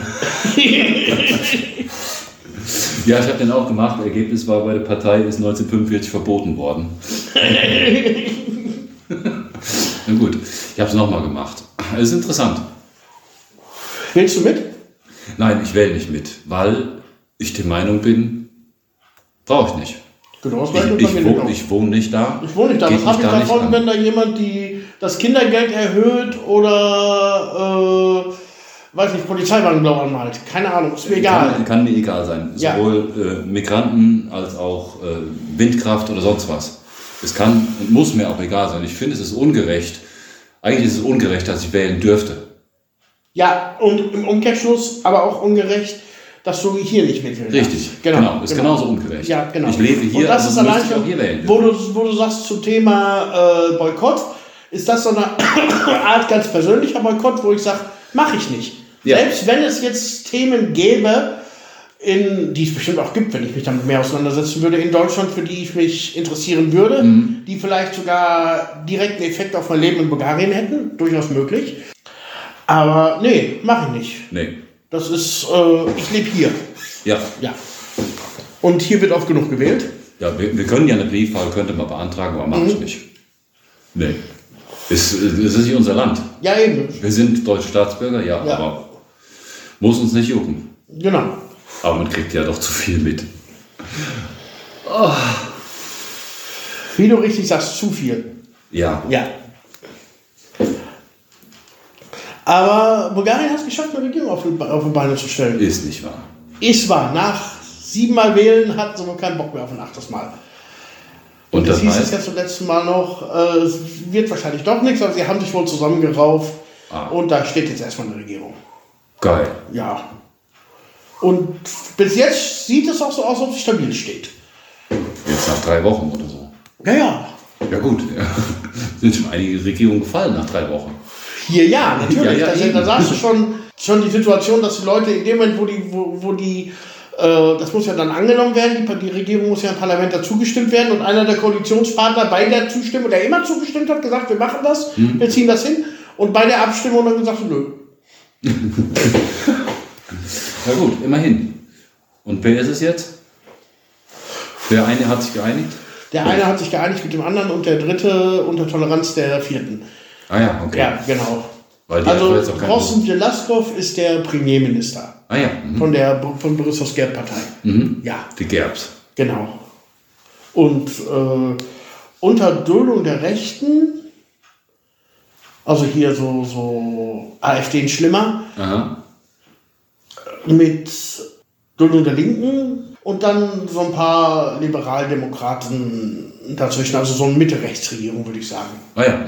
Ja, ich habe den auch gemacht. Ergebnis war, bei der Partei ist 1945 verboten worden. Na gut, ich habe es nochmal gemacht. Es ist interessant. Willst du mit? Nein, ich wähle nicht mit, weil ich der Meinung bin, brauche ich nicht. Genau, Ich wohne nicht da. Ich wohne nicht da. Geht Was habe ich mich da nicht davon, an. wenn da jemand das Kindergeld erhöht oder weiß nicht, Polizeiwagen blau anmalt? Keine Ahnung, ist mir egal. Kann mir egal sein. Ja. Sowohl Migranten als auch Windkraft oder sonst was. Es kann und muss mir auch egal sein. Ich finde, es ist ungerecht. Eigentlich ist es ungerecht, dass ich wählen dürfte. Ja, und im Umkehrschluss aber auch ungerecht, dass du hier nicht mitwählen Richtig, darfst. genau. Ist genauso ungerecht. Ja, genau. Ich lebe hier, und das ist also allein müsste ich auch hier wählen. wo du sagst zum Thema Boykott, ist das so eine Art ganz persönlicher Boykott, wo ich sage, mache ich nicht. Ja. Selbst wenn es jetzt Themen gäbe, die es bestimmt auch gibt, wenn ich mich damit mehr auseinandersetzen würde in Deutschland, für die ich mich interessieren würde, die vielleicht sogar direkten Effekt auf mein Leben in Bulgarien hätten, durchaus möglich. Aber nee, mache ich nicht. Nee. Das ist, ich lebe hier. Ja. Ja. Und hier wird oft genug gewählt. Ja, wir können ja eine Briefwahl, könnte man beantragen, aber mache ich nicht. Nee. Es ist nicht unser Land. Ja, eben. Wir sind deutsche Staatsbürger, ja, Ja. aber muss uns nicht jucken. Genau. Aber man kriegt ja doch zu viel mit. Wie du richtig sagst, zu viel. Ja. Ja. Aber Bulgarien hat es geschafft, eine Regierung auf die Beine zu stellen. Ist nicht wahr. Ist wahr. Nach 7 Mal wählen hat sie wohl keinen Bock mehr auf ein 8. Mal. Und das das hieß es heißt? ja zum letzten Mal noch, es wird wahrscheinlich doch nichts, aber sie haben sich wohl zusammengerauft. Und da steht jetzt erstmal eine Regierung. Geil. Ja. Und bis jetzt sieht es auch so aus, als ob sie stabil steht. Jetzt nach 3 Wochen oder so. Ja, ja. Ja gut, ja. Sind schon einige Regierungen gefallen nach 3 Wochen. Hier ja, natürlich. Ja, Da sagst du schon die Situation, dass die Leute in dem Moment, wo die das muss ja dann angenommen werden, die Regierung muss ja im Parlament dazu gestimmt werden und einer der Koalitionspartner bei der Zustimmung, der immer zugestimmt hat, gesagt, wir machen das, wir ziehen das hin und bei der Abstimmung dann gesagt, nö. Na gut, immerhin. Und wer ist es jetzt? Der eine hat sich geeinigt? Der eine hat sich geeinigt mit dem anderen und der dritte unter Toleranz der vierten. Ah ja, okay. Ja, genau. Weil die Also jetzt auch keine Rossen Delaskov ist der Premierminister Ah ja. von Borisovs Gerd-Partei. Ja, Die Gerbs. genau. Und unter Duldung der Rechten, also hier so AfD in schlimmer, Aha. mit Duldung der Linken und dann so ein paar Liberaldemokraten dazwischen, also so eine Mitte-Rechts-Regierung, würde ich sagen. Ah ja.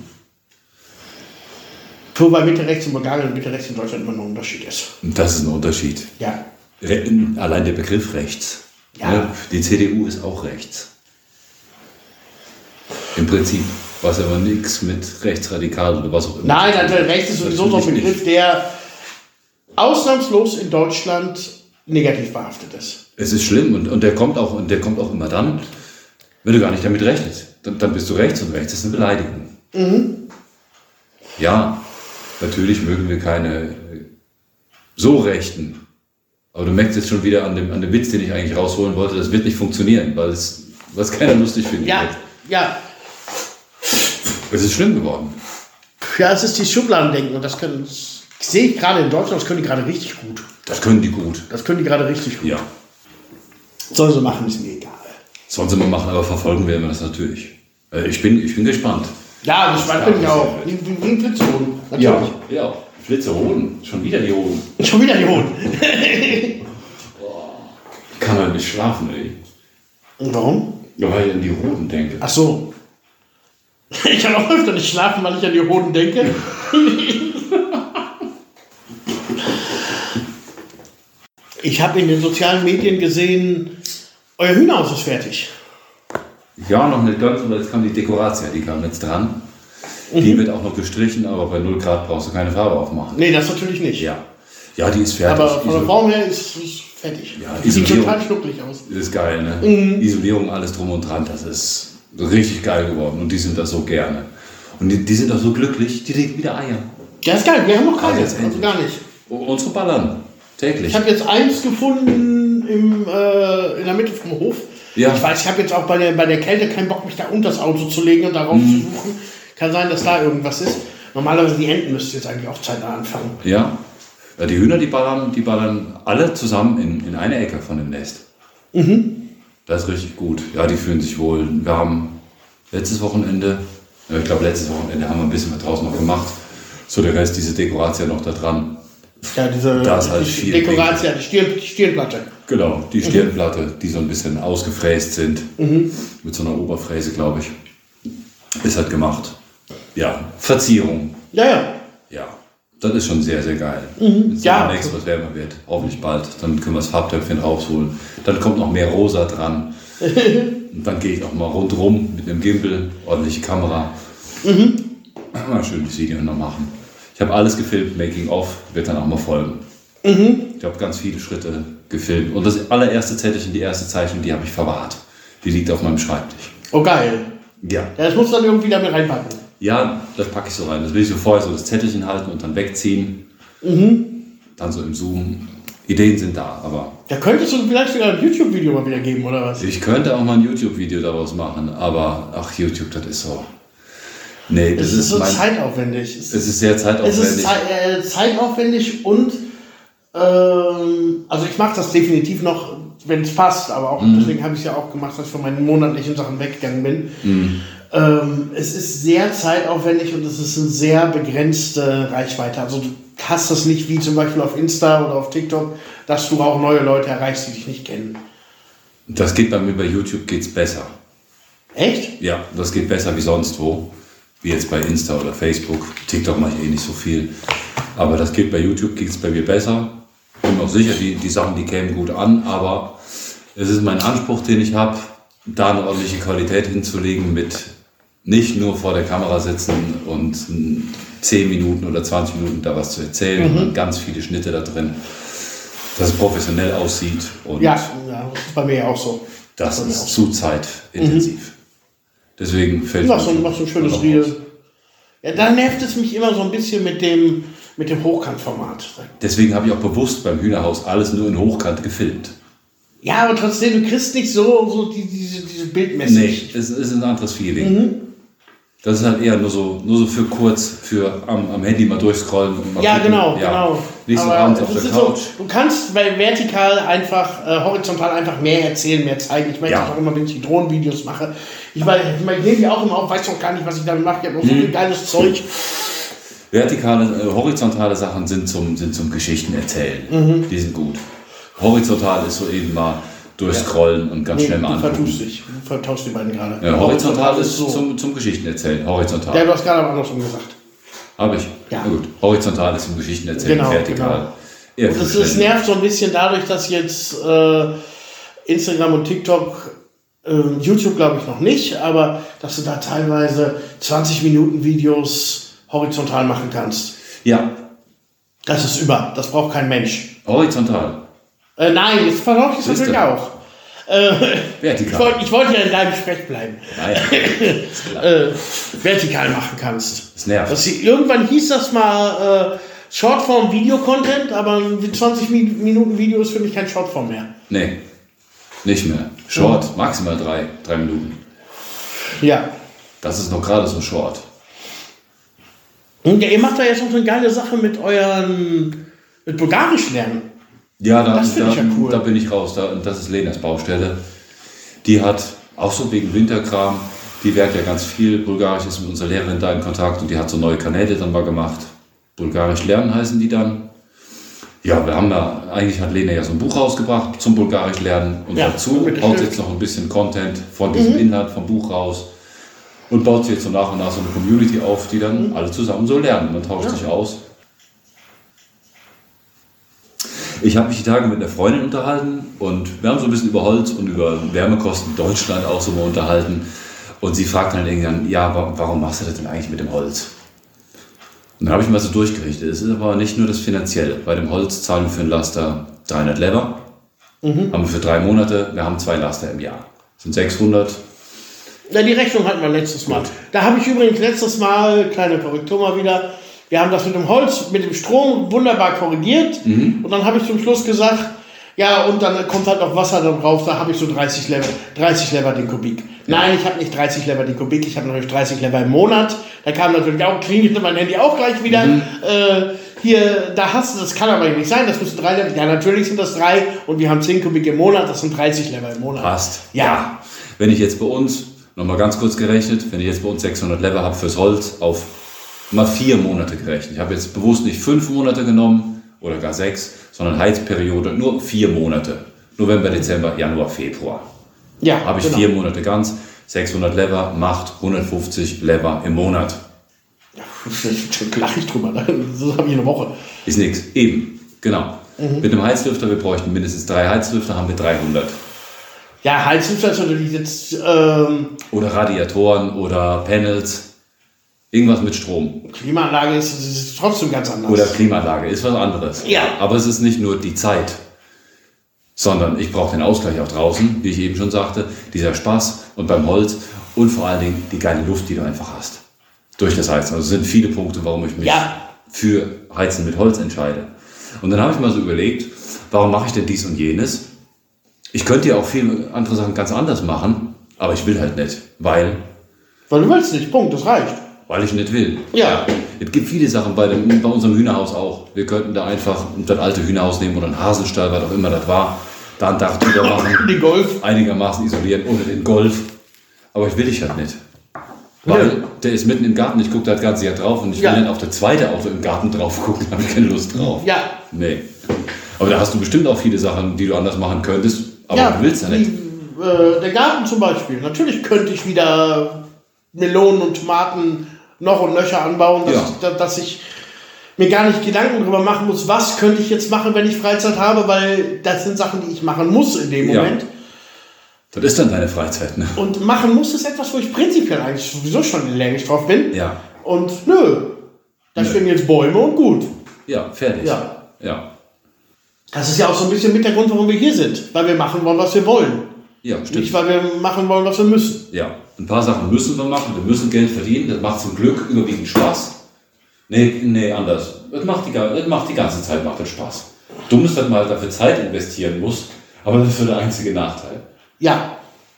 Wobei Mitte-Rechts in Bulgarien und Mitte-Rechts in Deutschland immer noch ein Unterschied ist. Das ist ein Unterschied. Ja. Allein der Begriff rechts. Ja. Ne? Die CDU ist auch rechts. Im Prinzip. Was aber nichts mit rechtsradikal oder was auch immer. Nein, also rechts ist sowieso so ein Natürlich Begriff, der ausnahmslos in Deutschland negativ behaftet ist. Es ist schlimm und der kommt auch immer dann, wenn du gar nicht damit rechnest. Dann bist du rechts und rechts ist eine Beleidigung. Ja, natürlich mögen wir keine so Rechten. Aber du merkst jetzt schon wieder an dem Witz, den ich eigentlich rausholen wollte, das wird nicht funktionieren, weil es keiner lustig findet. Ja. Es ist schlimm geworden. Ja, es ist die Schubladendenken und das sehe ich gerade in Deutschland, das können die gerade richtig gut. Das können die gut. Das können die gerade richtig gut. Ja. Sollen sie machen, ist mir egal. Sollen sie mal machen, aber verfolgen werden wir das natürlich. Ich bin gespannt. Ja, das bin ich auch. Wie ein Flitzehoden. Natürlich. Ja. Flitze Hoden. Schon wieder die Hoden. Schon wieder die Hoden. Kann halt nicht schlafen, ey. Und warum? Ja, weil ich an die Hoden denke. Ach so. Ich kann auch öfter nicht schlafen, weil ich an die Hoden denke. Ich habe in den sozialen Medien gesehen, euer Hühnerhaus ist fertig. Ja, noch nicht ganz, aber jetzt kam die Dekoration, die kam jetzt dran. Die wird auch noch gestrichen, aber bei 0 Grad brauchst du keine Farbe aufmachen. Nee, das natürlich nicht. Ja, die ist fertig. Aber von der Form her ist es fertig. Ja, die sieht Isolierung. total schnucklig aus. Das ist geil, ne? Isolierung, alles drum und dran, das ist richtig geil geworden und die sind das so gerne. Und die sind auch so glücklich, die legen wieder Eier. Ja, ist geil, wir haben noch keine, jetzt also endlich. gar nicht. Unsere ballern, täglich. Ich habe jetzt eins gefunden in der Mitte vom Hof. Ja. Ich weiß, ich habe jetzt auch bei der Kälte keinen Bock, mich da unter das Auto zu legen und darauf zu suchen. Kann sein, dass da irgendwas ist. Normalerweise die Enten müssten jetzt eigentlich auch zeitnah anfangen. Ja. Ja, die Hühner, die ballern alle zusammen in eine Ecke von dem Nest. Das ist richtig gut. Ja, die fühlen sich wohl. Wir haben letztes Wochenende haben wir ein bisschen was draußen noch gemacht. So, der Rest, diese Dekoration noch da dran. Ja, da ist halt viel Dekoration, die Stirnplatte. Genau, die Stirnplatte, die so ein bisschen ausgefräst sind. Mit so einer Oberfräse, glaube ich. Ist halt gemacht. Ja, Verzierung. Ja. Ja, das ist schon sehr, sehr geil. Jetzt Ja. demnächst, was wärmer wird. Hoffentlich bald. Dann können wir das Farbtöpfchen rausholen. Dann kommt noch mehr Rosa dran. Und dann gehe ich auch mal rundherum mit einem Gimbal, ordentliche Kamera. Mal schön das Video noch machen. Ich habe alles gefilmt, Making of, wird dann auch mal folgen. Ich habe ganz viele Schritte gefilmt. Und das allererste Zettelchen, die erste Zeichnung, die habe ich verwahrt. Die liegt auf meinem Schreibtisch. Oh, geil. Ja. Ja, das musst du dann irgendwie damit reinpacken. Ja, das packe ich so rein. Das will ich so vorher so das Zettelchen halten und dann wegziehen. Dann so im Zoom. Ideen sind da, aber... Da könntest du vielleicht sogar ein YouTube-Video mal wieder geben, oder was? Ich könnte auch mal ein YouTube-Video daraus machen, aber ach, YouTube, das ist so... Nee, das ist so zeitaufwendig. Es ist sehr zeitaufwendig. Es ist zeitaufwendig und also ich mache das definitiv noch, wenn es passt, aber auch deswegen habe ich es ja auch gemacht, dass ich von meinen monatlichen Sachen weggegangen bin. Es ist sehr zeitaufwendig und es ist eine sehr begrenzte Reichweite. Also du hast das nicht wie zum Beispiel auf Insta oder auf TikTok, dass du auch neue Leute erreichst, die dich nicht kennen. Das geht bei mir bei YouTube geht's besser. Echt? Ja, das geht besser wie sonst wo. Wie jetzt bei Insta oder Facebook. TikTok mache ich eh nicht so viel. Aber das geht bei YouTube, geht's bei mir besser. Bin mir auch sicher, die Sachen, die kämen gut an. Aber es ist mein Anspruch, den ich habe, da eine ordentliche Qualität hinzulegen mit nicht nur vor der Kamera sitzen und 10 Minuten oder 20 Minuten da was zu erzählen, sondern ganz viele Schnitte da drin, dass es professionell aussieht. Und Ja, das ist bei mir ja auch so. das ist zu zeitintensiv. Deswegen fällt Mach so ein schönes noch Reel. raus. Ja, da nervt es mich immer so ein bisschen mit dem Hochkantformat. Deswegen habe ich auch bewusst beim Hühnerhaus alles nur in Hochkant gefilmt. Ja, aber trotzdem, du kriegst nicht so diese Bildmessage. Nee, es ist ein anderes Feeling. Das ist halt eher nur so für kurz, für am Handy mal durchscrollen. Und mal Ja, gucken. genau. Nächsten Aber Abend auf es der ist Couch. So, du kannst bei vertikal einfach, horizontal einfach mehr erzählen, mehr zeigen. Ich merke das auch immer, wenn ich die Drohnenvideos mache. Ich nehme die auch immer auf, weiß noch gar nicht, was ich damit mache. Ich habe noch so viel geiles Zeug. Vertikale, horizontale Sachen sind zum Geschichten erzählen. Die sind gut. Horizontal ist so eben mal durchscrollen und ganz schnell mal Du angucken. vertauschst die beiden gerade. Ja, horizontal ist zum Geschichten erzählen. Horizontal. Ja, du hast gerade aber andersrum gesagt. Habe ich? Ja. Na gut. Horizontal ist zum Geschichten erzählen. Genau, vertikal. Eher Und für es nervt so ein bisschen dadurch, dass jetzt Instagram und TikTok, YouTube glaube ich noch nicht, aber dass du da teilweise 20 Minuten Videos horizontal machen kannst. Ja, Das ist das braucht kein Mensch. horizontal. Nein, jetzt verlaufe ich es Siehste. natürlich auch. Vertikal. Ich wollte ja in deinem Sprech bleiben. Naja. Vertikal machen kannst. Das nervt. Irgendwann hieß das mal Shortform-Video-Content, aber ein 20 Minuten Video ist für mich kein Shortform mehr. Nee, nicht mehr. Short, maximal 3 Minuten. Ja. Das ist noch gerade so short. Und ja, ihr macht da jetzt noch so eine geile Sache mit Bulgarisch lernen. Ja, Das finde ich ja cool. Da bin ich raus. Das ist Lenas Baustelle. Die hat auch so wegen Winterkram, die lernt ja ganz viel Bulgarisch, ist mit unserer Lehrerin da in Kontakt und die hat so neue Kanäle dann mal gemacht. Bulgarisch lernen heißen die dann. Ja, eigentlich hat Lena ja so ein Buch rausgebracht zum Bulgarisch lernen und Ja, dazu mit baut sie Schrift. jetzt noch ein bisschen Content von diesem Inhalt vom Buch raus und baut sie jetzt so nach und nach so eine Community auf, die dann alle zusammen so lernen. Man tauscht sich aus. Ich habe mich die Tage mit einer Freundin unterhalten und wir haben so ein bisschen über Holz und über Wärmekosten in Deutschland auch so mal unterhalten. Und sie fragt dann irgendwann, ja, warum machst du das denn eigentlich mit dem Holz? Und dann habe ich mal so durchgerichtet. Es ist aber nicht nur das Finanzielle. Bei dem Holz zahlen wir für einen Laster 300 Lever. Haben wir für 3 Monate. Wir haben 2 Laster im Jahr. Das sind 600. Ja, die Rechnung hatten wir letztes Mal. Da habe ich übrigens letztes Mal, kleine Korrektur mal wieder, wir haben das mit dem Holz, mit dem Strom wunderbar korrigiert. Und dann habe ich zum Schluss gesagt, Ja, und dann kommt halt noch Wasser da drauf, da habe ich so 30 Lever den Kubik. Nein, ich habe nicht 30 Lever den Kubik, ich habe natürlich 30 Lever im Monat. Da kam natürlich auch, klingelte mein Handy auch gleich wieder. Hier, da hast du, das kann aber nicht sein, das müssen 3 Lever. Ja, natürlich sind das 3 und wir haben 10 Kubik im Monat, das sind 30 Lever im Monat. Passt. Ja. Wenn ich jetzt bei uns, nochmal ganz kurz gerechnet, wenn ich jetzt bei uns 600 Lever habe fürs Holz, auf mal 4 Monate gerechnet. Ich habe jetzt bewusst nicht 5 Monate genommen oder gar 6, sondern Heizperiode nur 4 Monate. November, Dezember, Januar, Februar. Ja, habe ich genau. 4 Monate ganz, 600 Lever macht 150 Lever im Monat. Da lache ich drüber, das habe ich eine Woche. Ist nichts. Eben, genau. Mit einem Heizlüfter, wir bräuchten mindestens 3 Heizlüfter, haben wir 300. Ja, Heizlüfter ist natürlich jetzt... Oder Radiatoren oder Panels. Irgendwas mit Strom. Klimaanlage ist trotzdem ganz anders. Oder Klimaanlage ist was anderes. Ja. Aber es ist nicht nur die Zeit, sondern ich brauche den Ausgleich auch draußen, wie ich eben schon sagte, dieser Spaß und beim Holz und vor allen Dingen die geile Luft, die du einfach hast. Durch das Heizen. Also es sind viele Punkte, warum ich mich für Heizen mit Holz entscheide. Und dann habe ich mal so überlegt, warum mache ich denn dies und jenes? Ich könnte ja auch viele andere Sachen ganz anders machen, aber ich will halt nicht, weil du willst nicht, Punkt, das reicht. Weil ich nicht will. Ja. Es gibt viele Sachen bei unserem Hühnerhaus auch. Wir könnten da einfach das alte Hühnerhaus nehmen oder einen Hasenstall, was auch immer das war. Da ein Dach drüber machen. Den Golf. Einigermaßen isolieren oder den Golf. Aber ich will ich halt nicht. Weil der ist mitten im Garten. Ich gucke da das ganze Jahr drauf und ich will nicht auf das zweite Auto im Garten drauf gucken. Da habe ich keine Lust drauf. Ja. Nee. Aber da hast du bestimmt auch viele Sachen, die du anders machen könntest. Aber du willst ja nicht. Der Garten zum Beispiel. Natürlich könnte ich wieder Melonen und Tomaten noch und nöcher anbauen, dass ich mir gar nicht Gedanken darüber machen muss, was könnte ich jetzt machen, wenn ich Freizeit habe, weil das sind Sachen, die ich machen muss in dem Moment. Das ist dann deine Freizeit, ne? Und machen muss ist etwas, wo ich prinzipiell eigentlich sowieso schon allergisch drauf bin. Ja. Und da stehen jetzt Bäume und gut. Ja, fertig. Ja. Das ist ja auch so ein bisschen mit der Grund, warum wir hier sind. Weil wir machen wollen, was wir wollen. Ja, stimmt. Nicht, weil wir machen wollen, was wir müssen. Ja, ein paar Sachen müssen wir machen. Wir müssen Geld verdienen. Das macht zum Glück überwiegend Spaß. Nee, anders. Das macht die ganze Zeit macht das Spaß. Dumm ist, dass man halt dafür Zeit investieren muss. Aber das ist so der einzige Nachteil. Ja.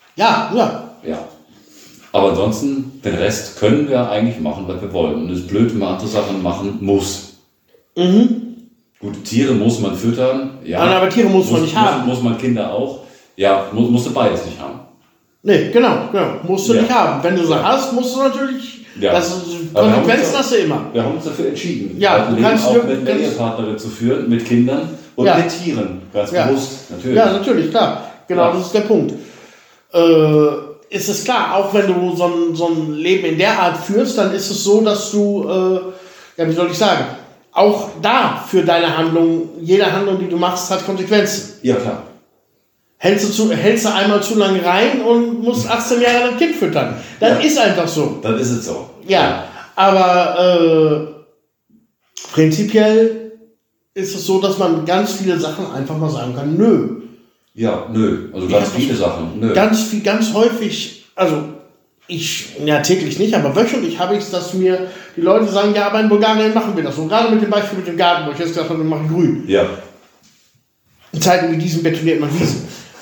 Aber ansonsten, den Rest können wir eigentlich machen, was wir wollen. Und es ist blöd, wenn man andere Sachen machen muss. Gut, Tiere muss man füttern. Ja, aber Tiere muss man nicht haben. Muss man Kinder auch. Ja, musst du beides nicht haben. Nee, genau. Musst du nicht haben. Wenn du sie hast, musst du natürlich. Ja. Konsequenzen hast du immer. Wir haben uns dafür entschieden, du kannst auch mit einer Ehepartnerin zu führen, mit Kindern und mit Tieren. Ganz bewusst, natürlich. Ja, natürlich, klar. Genau, das ist der Punkt. Ist es klar, auch wenn du so ein Leben in der Art führst, dann ist es so, dass du, wie soll ich sagen, auch da für deine Handlung, jede Handlung, die du machst, hat Konsequenzen. Ja, klar. Hältst du einmal zu lange rein und musst 18 Jahre dein Kind füttern. Dann ist einfach so. Dann ist es so. Ja, aber prinzipiell ist es so, dass man ganz viele Sachen einfach mal sagen kann, nö. Ja, nö. Also ganz viele Sachen, nö. Ganz häufig, also täglich nicht, aber wöchentlich habe ich es, dass mir die Leute sagen, ja, aber in Bulgarien machen wir das. Und gerade mit dem Beispiel mit dem Garten, wo ich jetzt gesagt habe, wir machen grün. Ja. In Zeiten wie diesen betoniert man Wiesen.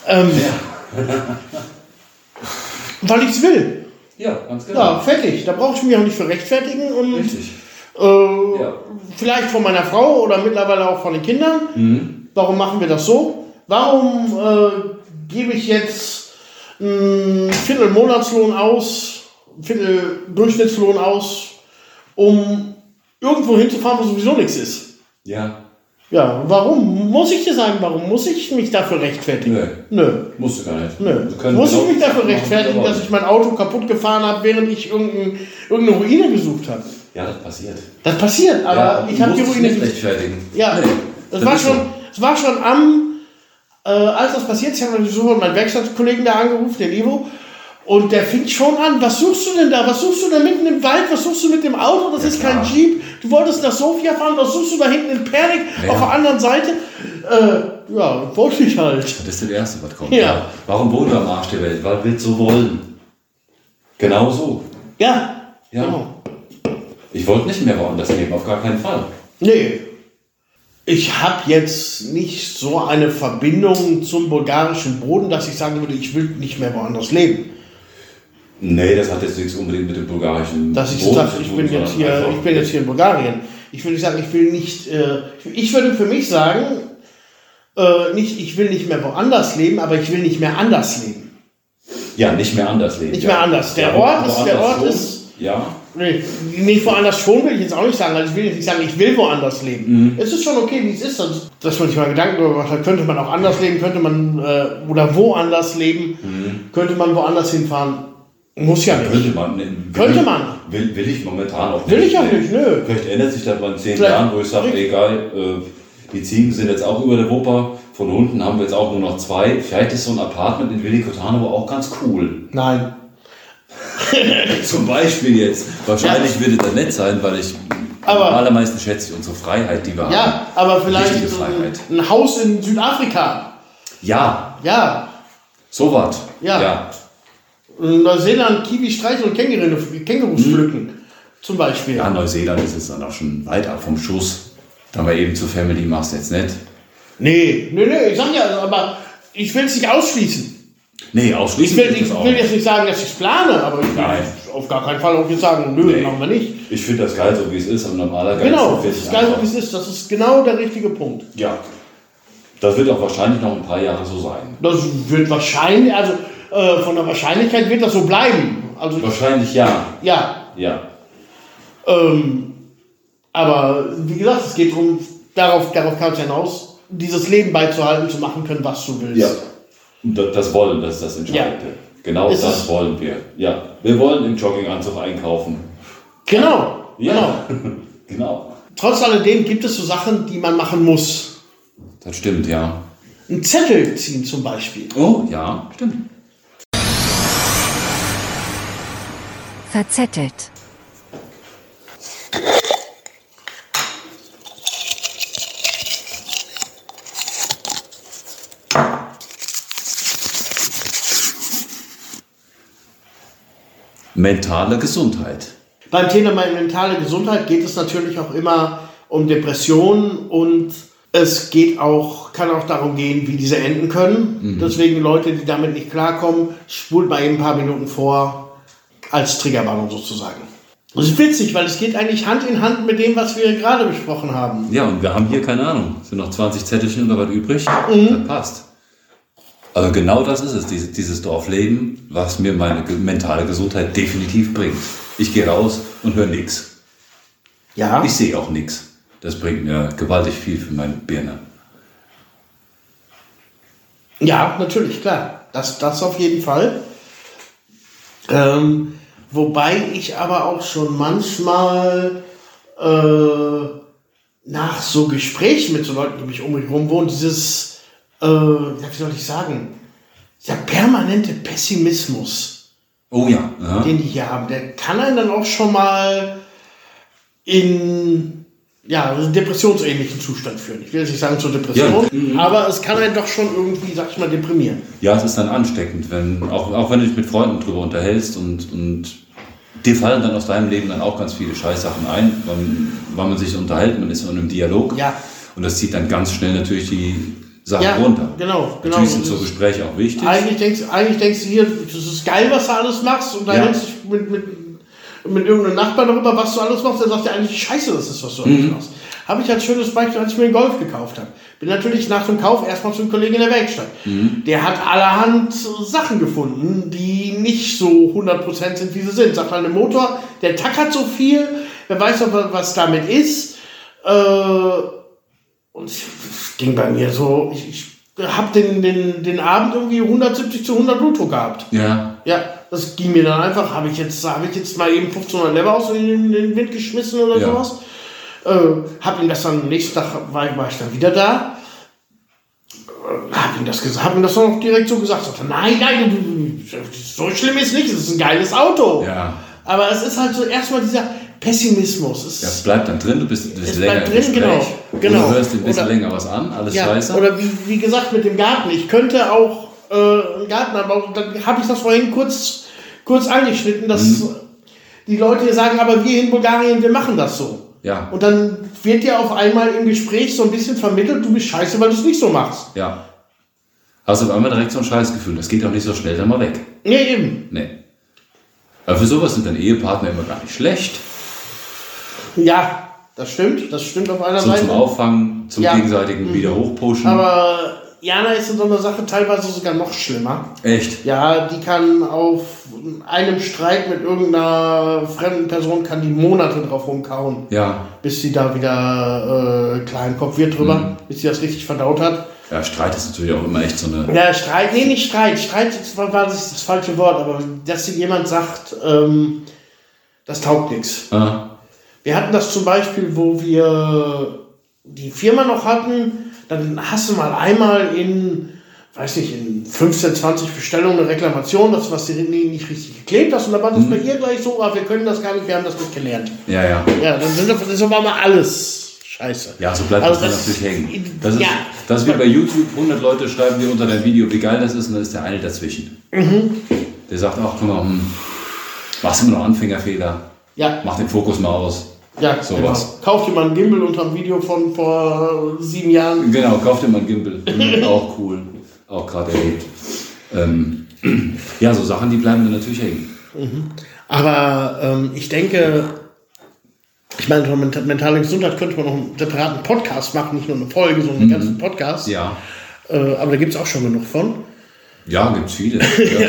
Weil ich es will. Ja, ganz genau. Ja, fertig. Da brauche ich mich auch nicht für rechtfertigen. Und, richtig. Vielleicht von meiner Frau oder mittlerweile auch von den Kindern. Warum machen wir das so? Warum gebe ich jetzt ein Viertel Monatslohn aus, ein Viertel Durchschnittslohn aus, um irgendwo hinzufahren, wo sowieso nichts ist? Ja. Ja, warum? Muss ich dir sagen, warum muss ich mich dafür rechtfertigen? Nö. Musst du gar nicht. Muss ich mich dafür rechtfertigen, dass ich mein Auto kaputt gefahren habe, während ich irgendeine Ruine gesucht habe? Ja, das passiert. Das passiert, aber ich habe die Ruine nicht rechtfertigen. Ja, es war schon als das passiert ist, ich habe sofort meinen Werkstattkollegen da angerufen, den Ivo, und der fing schon an, was suchst du denn da? Was suchst du da mitten im Wald? Was suchst du mit dem Auto? Das ist kein Jeep. Du wolltest nach Sofia fahren, was suchst du da hinten in Pernik auf der anderen Seite? Wollte ich halt. Das ist das Erste, was kommt. Ja. Warum wohnen wir am Arsch der Welt? Weil wir es so wollen. Genau so. Ja. Genau. Ich wollte nicht mehr woanders leben, auf gar keinen Fall. Nee. Ich habe jetzt nicht so eine Verbindung zum bulgarischen Boden, dass ich sagen würde, ich will nicht mehr woanders leben. Nee, das hat jetzt nichts unbedingt mit dem bulgarischen Dass ich Boden sage, zu ich tun, bin sondern jetzt hier in Bulgarien. Ich will nicht sagen, ich will nicht, ich würde für mich sagen, ich will nicht mehr woanders leben, aber ich will nicht mehr anders leben. Ja, nicht mehr anders leben. Nicht mehr anders. Der Ja, Ort woanders ist. schon. Ja. Nee, nicht woanders schon will ich jetzt auch nicht sagen. Also ich will jetzt nicht sagen, ich will woanders leben. Es ist schon okay, wie es ist. Also, dass man sich mal Gedanken darüber macht, könnte man auch anders leben, könnte man oder woanders leben, könnte man woanders hinfahren. Muss ja nicht. Könnte man. Will ich momentan auch nicht. Will ich auch nicht, nö. Vielleicht ändert sich das mal in 10 Vielleicht. Jahren, wo ich sage, egal, die Ziegen sind jetzt auch über der Wupper. Von Hunden haben wir jetzt auch nur noch 2. Vielleicht ist so ein Apartment in Veli Kotanovo auch ganz cool. Nein. Zum Beispiel jetzt. Wahrscheinlich wird es nett sein, weil ich am allermeisten schätze unsere Freiheit, die wir haben. Ja, aber vielleicht Richtige Freiheit. ein Haus in Südafrika. Ja. Ja. So was. Ja. In Neuseeland Kiwi streicheln und Kängurus pflücken. Zum Beispiel. Ja, Neuseeland ist es dann auch schon weit ab vom Schuss. Da wir eben zur Family machst jetzt nicht. Nee, ich sag ja, aber ich will es nicht ausschließen. Nee, ausschließen Ich will jetzt nicht sagen, dass ich es plane, aber ich will auf gar keinen Fall auch jetzt sagen, nö, machen wir nicht. Ich finde das geil, so wie es ist, und normaler Geist. Genau, das ist geil, so wie es ist. Das ist genau der richtige Punkt. Ja. Das wird auch wahrscheinlich noch ein paar Jahre so sein. Das wird wahrscheinlich, also von der Wahrscheinlichkeit wird das so bleiben. Also, wahrscheinlich ja. Ja. Aber wie gesagt, es geht darum, darauf kam es hinaus, dieses Leben beizuhalten, zu machen können, was du willst. Ja. Das Wollen, das ist das Entscheidende. Ja. Genau das wollen wir. Ja. Wir wollen im Jogginganzug einkaufen. Genau. Genau. Trotz alledem gibt es so Sachen, die man machen muss. Das stimmt, ja. Ein Zettel ziehen zum Beispiel. Oh, ja, stimmt. Verzettelt. Mentale Gesundheit. Beim Thema mentale Gesundheit geht es natürlich auch immer um Depressionen und es kann auch darum gehen, wie diese enden können. Deswegen Leute, die damit nicht klarkommen, spult mal eben ein paar Minuten vor als Triggerwarnung sozusagen. Das ist witzig, weil es geht eigentlich Hand in Hand mit dem, was wir gerade besprochen haben. Ja, und wir haben hier, keine Ahnung, sind noch 20 Zettelchen oder was übrig. Das passt. Also genau das ist es, dieses Dorfleben, was mir meine mentale Gesundheit definitiv bringt. Ich gehe raus und höre nichts. Ja. Ich sehe auch nichts. Das bringt mir gewaltig viel für meine Birne. Ja, natürlich, klar. Das auf jeden Fall. Wobei ich aber auch schon manchmal nach so Gesprächen mit so Leuten, die mich um mich herum wohnen, dieses wie soll ich sagen, der permanente Pessimismus, den die hier haben, der kann einen dann auch schon mal in einen depressionsähnlichen Zustand führen. Ich will jetzt nicht sagen zur Depression, aber es kann einen doch schon irgendwie, sag ich mal, deprimieren. Ja, es ist dann ansteckend, auch wenn du dich mit Freunden drüber unterhältst und dir fallen dann aus deinem Leben dann auch ganz viele Scheißsachen ein, weil man sich unterhält, man ist in einem Dialog und das zieht dann ganz schnell natürlich die Sachen runter. Genau. Natürlich sind so Gespräche auch wichtig. Eigentlich denkst du hier, das ist geil, was du alles machst, und dann hältst du dich mit irgendeinem Nachbarn darüber, was du alles machst, der sagt ja eigentlich, scheiße, das ist, was du alles machst. Habe ich als schönes Beispiel, als ich mir einen Golf gekauft habe. Bin natürlich nach dem Kauf erstmal zum Kollegen in der Werkstatt. Der hat allerhand Sachen gefunden, die nicht so 100% sind, wie sie sind. Sagt halt, der Motor, der tackert so viel, wer weiß, was damit ist. Und es ging bei mir so, ich habe den Abend irgendwie 170 zu 100 Blutdruck gehabt. Ja. Ja, das ging mir dann einfach, habe ich jetzt mal eben 1500 Lever aus in den Wind geschmissen oder sowas. Hab ihm das dann, am nächsten Tag war ich dann wieder da. Hab ihm das dann auch direkt so gesagt. Sagte, nein, so schlimm ist nicht, es ist ein geiles Auto. Ja. Aber es ist halt so erstmal dieser Pessimismus. Es bleibt dann drin, du bist länger drin, im Gespräch. Genau. Du hörst ein bisschen länger was an, alles scheiße. Oder wie gesagt mit dem Garten. Ich könnte auch einen Garten haben, aber dann habe ich das vorhin kurz angeschnitten, dass die Leute hier sagen, aber wir in Bulgarien, wir machen das so. Ja. Und dann wird dir auf einmal im Gespräch so ein bisschen vermittelt, du bist scheiße, weil du es nicht so machst. Ja. Hast du auf einmal direkt so ein Scheißgefühl. Das geht auch nicht so schnell dann mal weg. Nee, eben. Nee. Aber für sowas sind dann Ehepartner immer gar nicht schlecht. Ja, das stimmt auf einer So Seite. zum Auffangen, zum gegenseitigen wieder hochpushen. Aber Jana ist in so einer Sache teilweise sogar noch schlimmer. Echt? Ja, die kann auf einem Streit mit irgendeiner fremden Person kann die Monate drauf rumkauen. Ja. Bis sie da wieder klar im Kopf wird drüber, bis sie das richtig verdaut hat. Ja, Streit ist natürlich auch immer echt so eine... Ja, Streit, nee, nicht Streit. Streit war das falsche Wort, aber dass jemand sagt, das taugt nichts. Wir hatten das zum Beispiel, wo wir die Firma noch hatten, dann hast du mal einmal in 15, 20 Bestellungen eine Reklamation, dass was nicht richtig geklebt hast und dann war das bei ihr gleich so, wir können das gar nicht, wir haben das nicht gelernt. Ja. Ja, das war mal alles scheiße. Ja, so bleibt Also das dann natürlich hängen. Das ja. ist wie bei YouTube, 100 Leute schreiben dir unter dein Video, wie geil das ist, und dann ist der eine dazwischen. Der sagt, ach komm mal, machst immer noch Anfängerfehler, mach den Fokus mal aus. Ja, sowas. Genau. Kauf dir mal einen Gimbal unter einem Video von vor 7 Jahren. Genau, kauf dir mal einen Gimbal. Auch cool. Auch gerade erlebt. Ja, so Sachen, die bleiben dann natürlich hängen. Aber ich denke, ich meine, von mentaler Gesundheit könnte man noch einen separaten Podcast machen, nicht nur eine Folge, sondern einen ganzen Podcast. Ja. Aber da gibt es auch schon genug von. Ja, gibt es viele. Ja.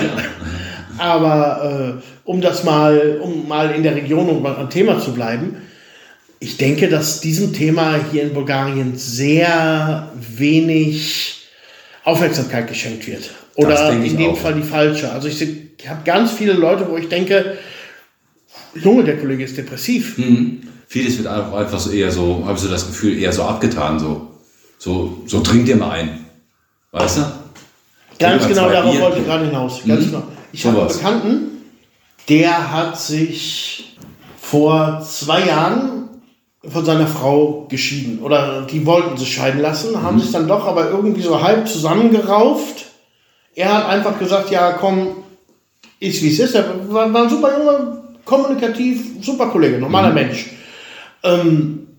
Aber um mal in der Region und mal am Thema zu bleiben, ich denke, dass diesem Thema hier in Bulgarien sehr wenig Aufmerksamkeit geschenkt wird. Oder in dem Fall die falsche. Also ich habe ganz viele Leute, wo ich denke, Junge, der Kollege ist depressiv. Vieles wird einfach so eher so, habe ich so das Gefühl, eher so abgetan. So trink dir mal ein. Weißt du? Ganz genau, darauf wollte ich gerade hinaus. Ganz genau. Ich habe einen Bekannten, der hat sich vor 2 Jahren von seiner Frau geschieden. Oder die wollten sich scheiden lassen, haben sich dann doch aber irgendwie so halb zusammengerauft. Er hat einfach gesagt, ja komm, ist wie es ist. Er war ein super junger, kommunikativ, super Kollege, normaler Mensch. Dann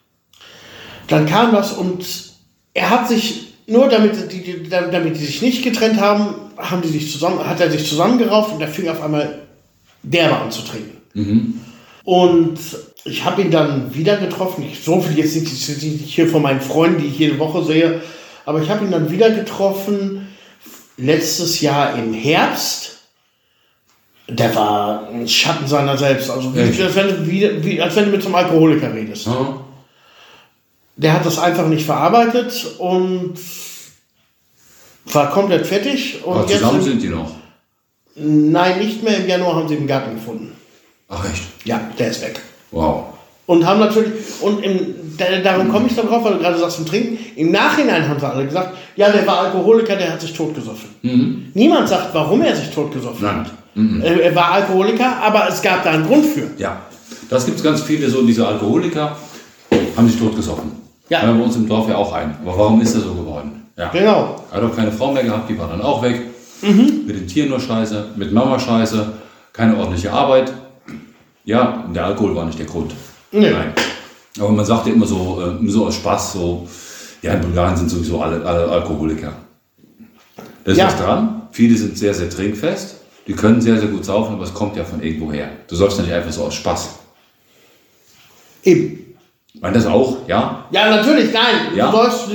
kam das und er hat sich, nur damit die sich nicht getrennt haben, hat er sich zusammengerauft und er fing auf einmal derbe an zu trinken. Und ich habe ihn dann wieder getroffen. So viel jetzt nicht hier von meinen Freunden, die ich jede Woche sehe, aber ich habe ihn dann wieder getroffen letztes Jahr im Herbst. Der war ein Schatten seiner selbst. Also als wenn du mit so einem Alkoholiker redest. Der hat das einfach nicht verarbeitet und war komplett fertig. Und aber zusammen sind die noch? Nein, nicht mehr. Im Januar haben sie den Garten gefunden. Ach echt? Ja, der ist weg. Wow. Und haben natürlich, darum komme ich dann drauf, weil du gerade sagst zum Trinken, im Nachhinein haben sie alle gesagt, ja, der war Alkoholiker, der hat sich totgesoffen. Niemand sagt, warum er sich totgesoffen hat. Er war Alkoholiker, aber es gab da einen Grund für. Ja, das gibt es ganz viele, so diese Alkoholiker haben sich totgesoffen. Ja. Wir haben bei uns im Dorf ja auch einen. Aber warum ist er so geworden? Ja. Genau. Er hat auch keine Frau mehr gehabt, die war dann auch weg. Mit den Tieren nur Scheiße, mit Mama Scheiße, keine ordentliche Arbeit. Ja, der Alkohol war nicht der Grund. Nee. Nein. Aber man sagt ja immer so aus Spaß, so, ja, in Bulgarien sind sowieso alle Alkoholiker. Da ist was dran. Viele sind sehr, sehr trinkfest. Die können sehr, sehr gut saufen, aber es kommt ja von irgendwo her. Du sollst ja nicht einfach so aus Spaß. Eben. Meint das auch, ja? Ja, natürlich, nein. Ja? Du sollst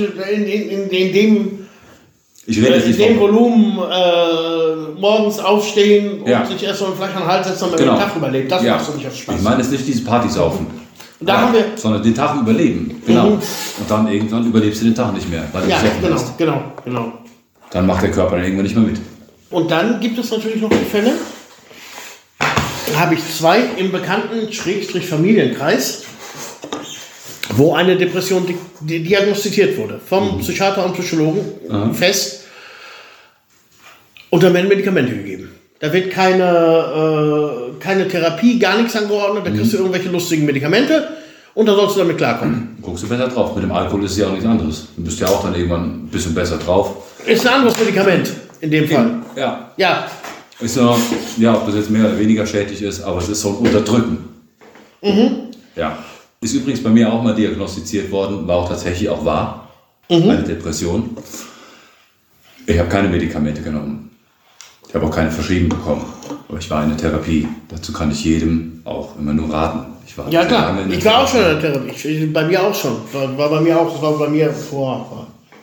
in dem Volumen morgens aufstehen und sich erst mal vielleicht an den Hals setzen und den Tag überleben. Das machst du nicht aus Spaß. Ich meine, es ist nicht diese Party saufen. Da sondern den Tag überleben. Genau. Und dann irgendwann überlebst du den Tag nicht mehr. Weil du genau. Dann macht der Körper dann irgendwann nicht mehr mit. Und dann gibt es natürlich noch die Fälle. Habe ich 2 im bekannten Familienkreis, wo eine Depression diagnostiziert wurde. Vom Psychiater und Psychologen fest. Und dann werden Medikamente gegeben. Da wird keine Therapie, gar nichts angeordnet. Da kriegst du irgendwelche lustigen Medikamente und dann sollst du damit klarkommen. Guckst du besser drauf. Mit dem Alkohol ist es ja auch nichts anderes. Du bist ja auch dann irgendwann ein bisschen besser drauf. Ist ein anderes Medikament in dem Fall. Ja. Ist ob das jetzt mehr oder weniger schädlich ist, aber es ist so ein Unterdrücken. Ja. Ist übrigens bei mir auch mal diagnostiziert worden, war auch tatsächlich auch wahr. Eine Depression. Ich habe keine Medikamente genommen. Ich habe auch keine verschrieben bekommen. Aber ich war in der Therapie. Dazu kann ich jedem auch immer nur raten. Ich war Ja klar, ich war auch schon in der Therapie. Bei mir auch schon. War bei mir auch, das war bei mir vor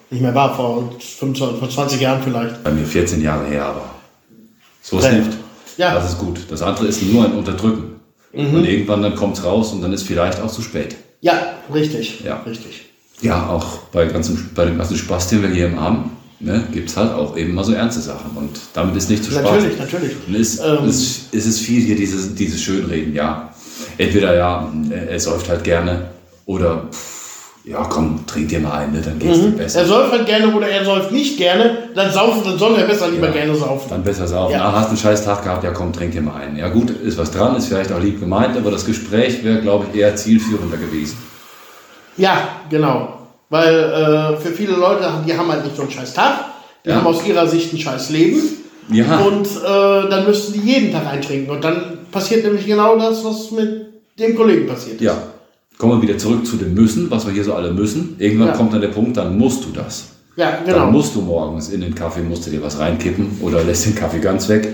20 Jahren vielleicht. Bei mir 14 Jahre her, aber so es hilft. Ja. Das ist gut. Das andere ist nur ein Unterdrücken. Und irgendwann dann kommt es raus und dann ist vielleicht auch zu spät. Ja, richtig. Ja. Richtig. Ja, auch bei dem ganzen Spaß, den wir hier im haben, ne, gibt es halt auch eben mal so ernste Sachen. Und damit ist nicht zu Spaß. Natürlich. Und es ist viel hier dieses Schönreden, ja. Entweder er säuft halt gerne oder ja komm, trink dir mal ein, ne, dann geht's dir besser. Er säuft halt gerne oder er säuft nicht gerne, dann soll er besser lieber gerne saufen. Dann besser saufen. Ja. Hast einen scheiß Tag gehabt, ja komm, trink dir mal ein. Ja gut, ist was dran, ist vielleicht auch lieb gemeint, aber das Gespräch wäre, glaube ich, eher zielführender gewesen. Ja, genau. Weil für viele Leute, die haben halt nicht so einen scheiß Tag, die haben aus ihrer Sicht ein scheiß Leben. Ja. Und dann müssten die jeden Tag eintrinken. Und dann passiert nämlich genau das, was mit dem Kollegen passiert ist. Ja. Kommen wir wieder zurück zu dem Müssen, was wir hier so alle müssen. Irgendwann kommt dann der Punkt, dann musst du das. Ja, genau. Dann musst du morgens in den Kaffee, musst du dir was reinkippen oder lässt den Kaffee ganz weg.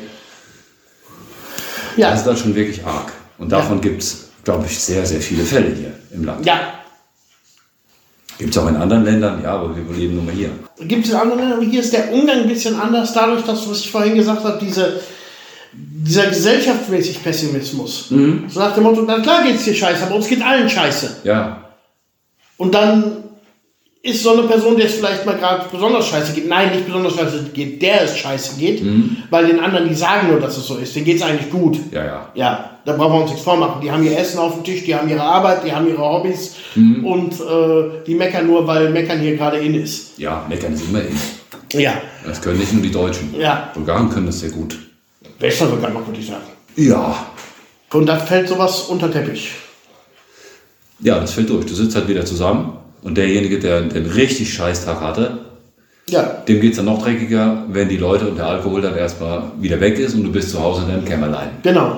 Ja. Das ist dann schon wirklich arg. Und davon gibt es, glaube ich, sehr, sehr viele Fälle hier im Land. Ja. Gibt es auch in anderen Ländern, ja, aber wir leben nur mal hier. Gibt es in anderen Ländern, aber hier ist der Umgang ein bisschen anders, dadurch, dass, was ich vorhin gesagt habe, dieser gesellschaftsmäßig Pessimismus. So nach dem Motto, na klar geht's dir scheiße, aber uns geht allen scheiße. Ja. Und dann ist so eine Person, der es vielleicht mal gerade besonders scheiße geht, nein, nicht besonders scheiße geht, der es scheiße geht, weil den anderen, die sagen nur, dass es so ist, denen geht's eigentlich gut. Ja. Ja, da brauchen wir uns nichts vormachen. Die haben ihr Essen auf dem Tisch, die haben ihre Arbeit, die haben ihre Hobbys und die meckern nur, weil Meckern hier gerade in ist. Ja, meckern ist immer in. Ja. Das können nicht nur die Deutschen. Ja. Bulgaren können das sehr gut. Besser sogar noch, würde ich sagen. Ja. Und da fällt sowas unter Teppich. Ja, das fällt durch. Du sitzt halt wieder zusammen und derjenige, der einen richtig Scheißtag hatte, dem geht es dann noch dreckiger, wenn die Leute und der Alkohol dann erstmal wieder weg ist und du bist zu Hause in deinem Kämmerlein. Genau.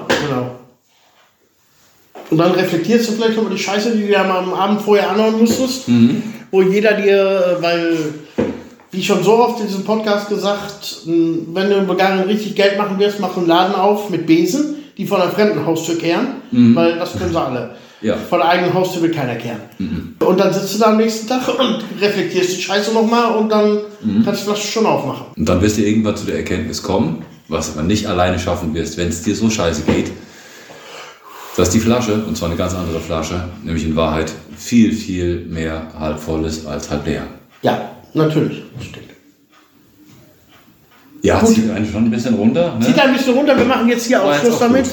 Und dann reflektierst du vielleicht nochmal die Scheiße, die du ja mal am Abend vorher anhören musstest, wo jeder dir, weil, wie schon so oft in diesem Podcast gesagt, wenn du in Bulgarien richtig Geld machen wirst, mach einen Laden auf mit Besen, die vor der fremden Haustür kehren, weil das können sie alle. Ja. Vor der eigenen Haustür will keiner kehren. Und dann sitzt du da am nächsten Tag und reflektierst die Scheiße nochmal und dann kannst du die Flasche schon aufmachen. Und dann wirst du irgendwann zu der Erkenntnis kommen, was du aber nicht alleine schaffen wirst, wenn es dir so scheiße geht, dass die Flasche, und zwar eine ganz andere Flasche, nämlich in Wahrheit viel, viel mehr halb voll ist als halb leer. Ja, natürlich. Das stimmt. Ja, Gut. zieht einen schon ein bisschen runter. Ne? Zieht ein bisschen runter, wir machen jetzt hier auch Schluss damit.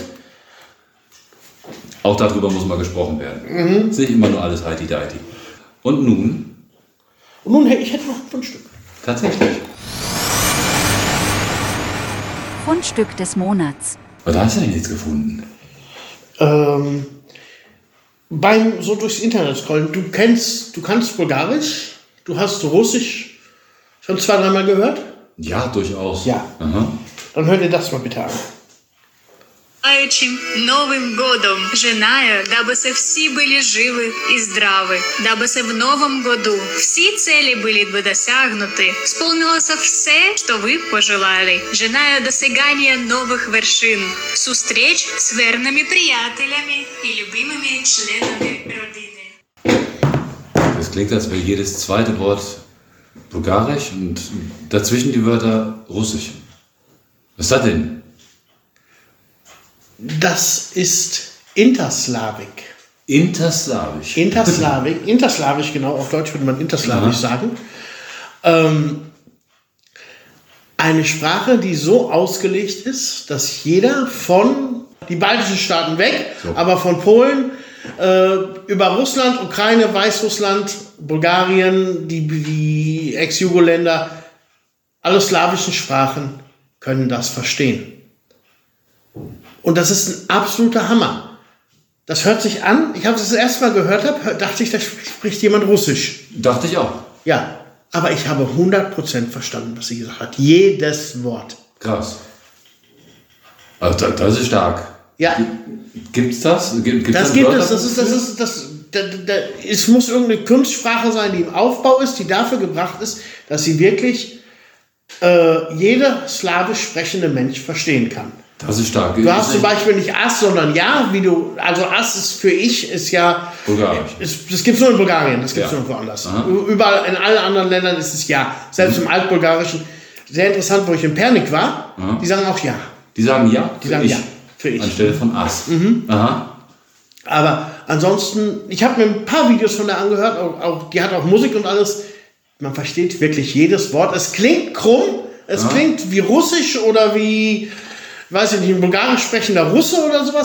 Auch darüber muss mal gesprochen werden. Ist nicht immer nur alles heiti-deiti. Und nun? Und nun, ich hätte noch ein Fundstück. Tatsächlich. Fundstück des Monats. Was hast du denn jetzt gefunden? Beim so durchs Internet scrollen, du kannst Bulgarisch, du hast Russisch schon 2-3 Mal gehört? Ja, durchaus. Ja. Aha. Dann hör dir das mal bitte an. Наступающим Новым годом, желаю, дабы все были живы и здравы, дабы в новом году все цели были бы достигнуты, исполнилось все, что вы пожелали. Желаю достигания новых вершин, встреч с верными приятелями и любимыми членами родины. Das klingt, als wäre jedes zweite Wort Bulgarisch und dazwischen die Wörter Russisch. Was ist das denn? Das ist Interslawik. Interslawisch. Interslawisch, genau, auf Deutsch würde man Interslawisch sagen. Eine Sprache, die so ausgelegt ist, dass jeder von die baltischen Staaten weg, aber von Polen über Russland, Ukraine, Weißrussland, Bulgarien, die Ex-Jugo-Länder, alle slawischen Sprachen können das verstehen. Und das ist ein absoluter Hammer. Das hört sich an, ich habe das erste Mal gehört, dachte ich, da spricht jemand Russisch. Dachte ich auch. Ja, aber ich habe 100% verstanden, was sie gesagt hat. Jedes Wort. Krass. Also das ist stark. Ja. Gibt's das? Das gibt es. Das es muss irgendeine Kunstsprache sein, die im Aufbau ist, die dafür gebracht ist, dass sie wirklich jeder slawisch sprechende Mensch verstehen kann. Das ist stark. Du hast zum Beispiel nicht As, sondern Ja, also As ist für Ich, ist ja... Bulgarisch. Das gibt es nur in Bulgarien, das gibt es nirgendwo woanders. Überall, in allen anderen Ländern ist es Ja. Selbst im Altbulgarischen. Sehr interessant, wo ich in Pernik war, die sagen auch Ja. Die sagen Ja? Die sagen Ja, für Ich. Anstelle von As. Aha. Aber ansonsten, ich habe mir ein paar Videos von der angehört, die hat auch Musik und alles. Man versteht wirklich jedes Wort. Es klingt krumm, es klingt wie Russisch oder wie... weiß ich nicht, ein bulgarisch sprechender Russe oder sowas.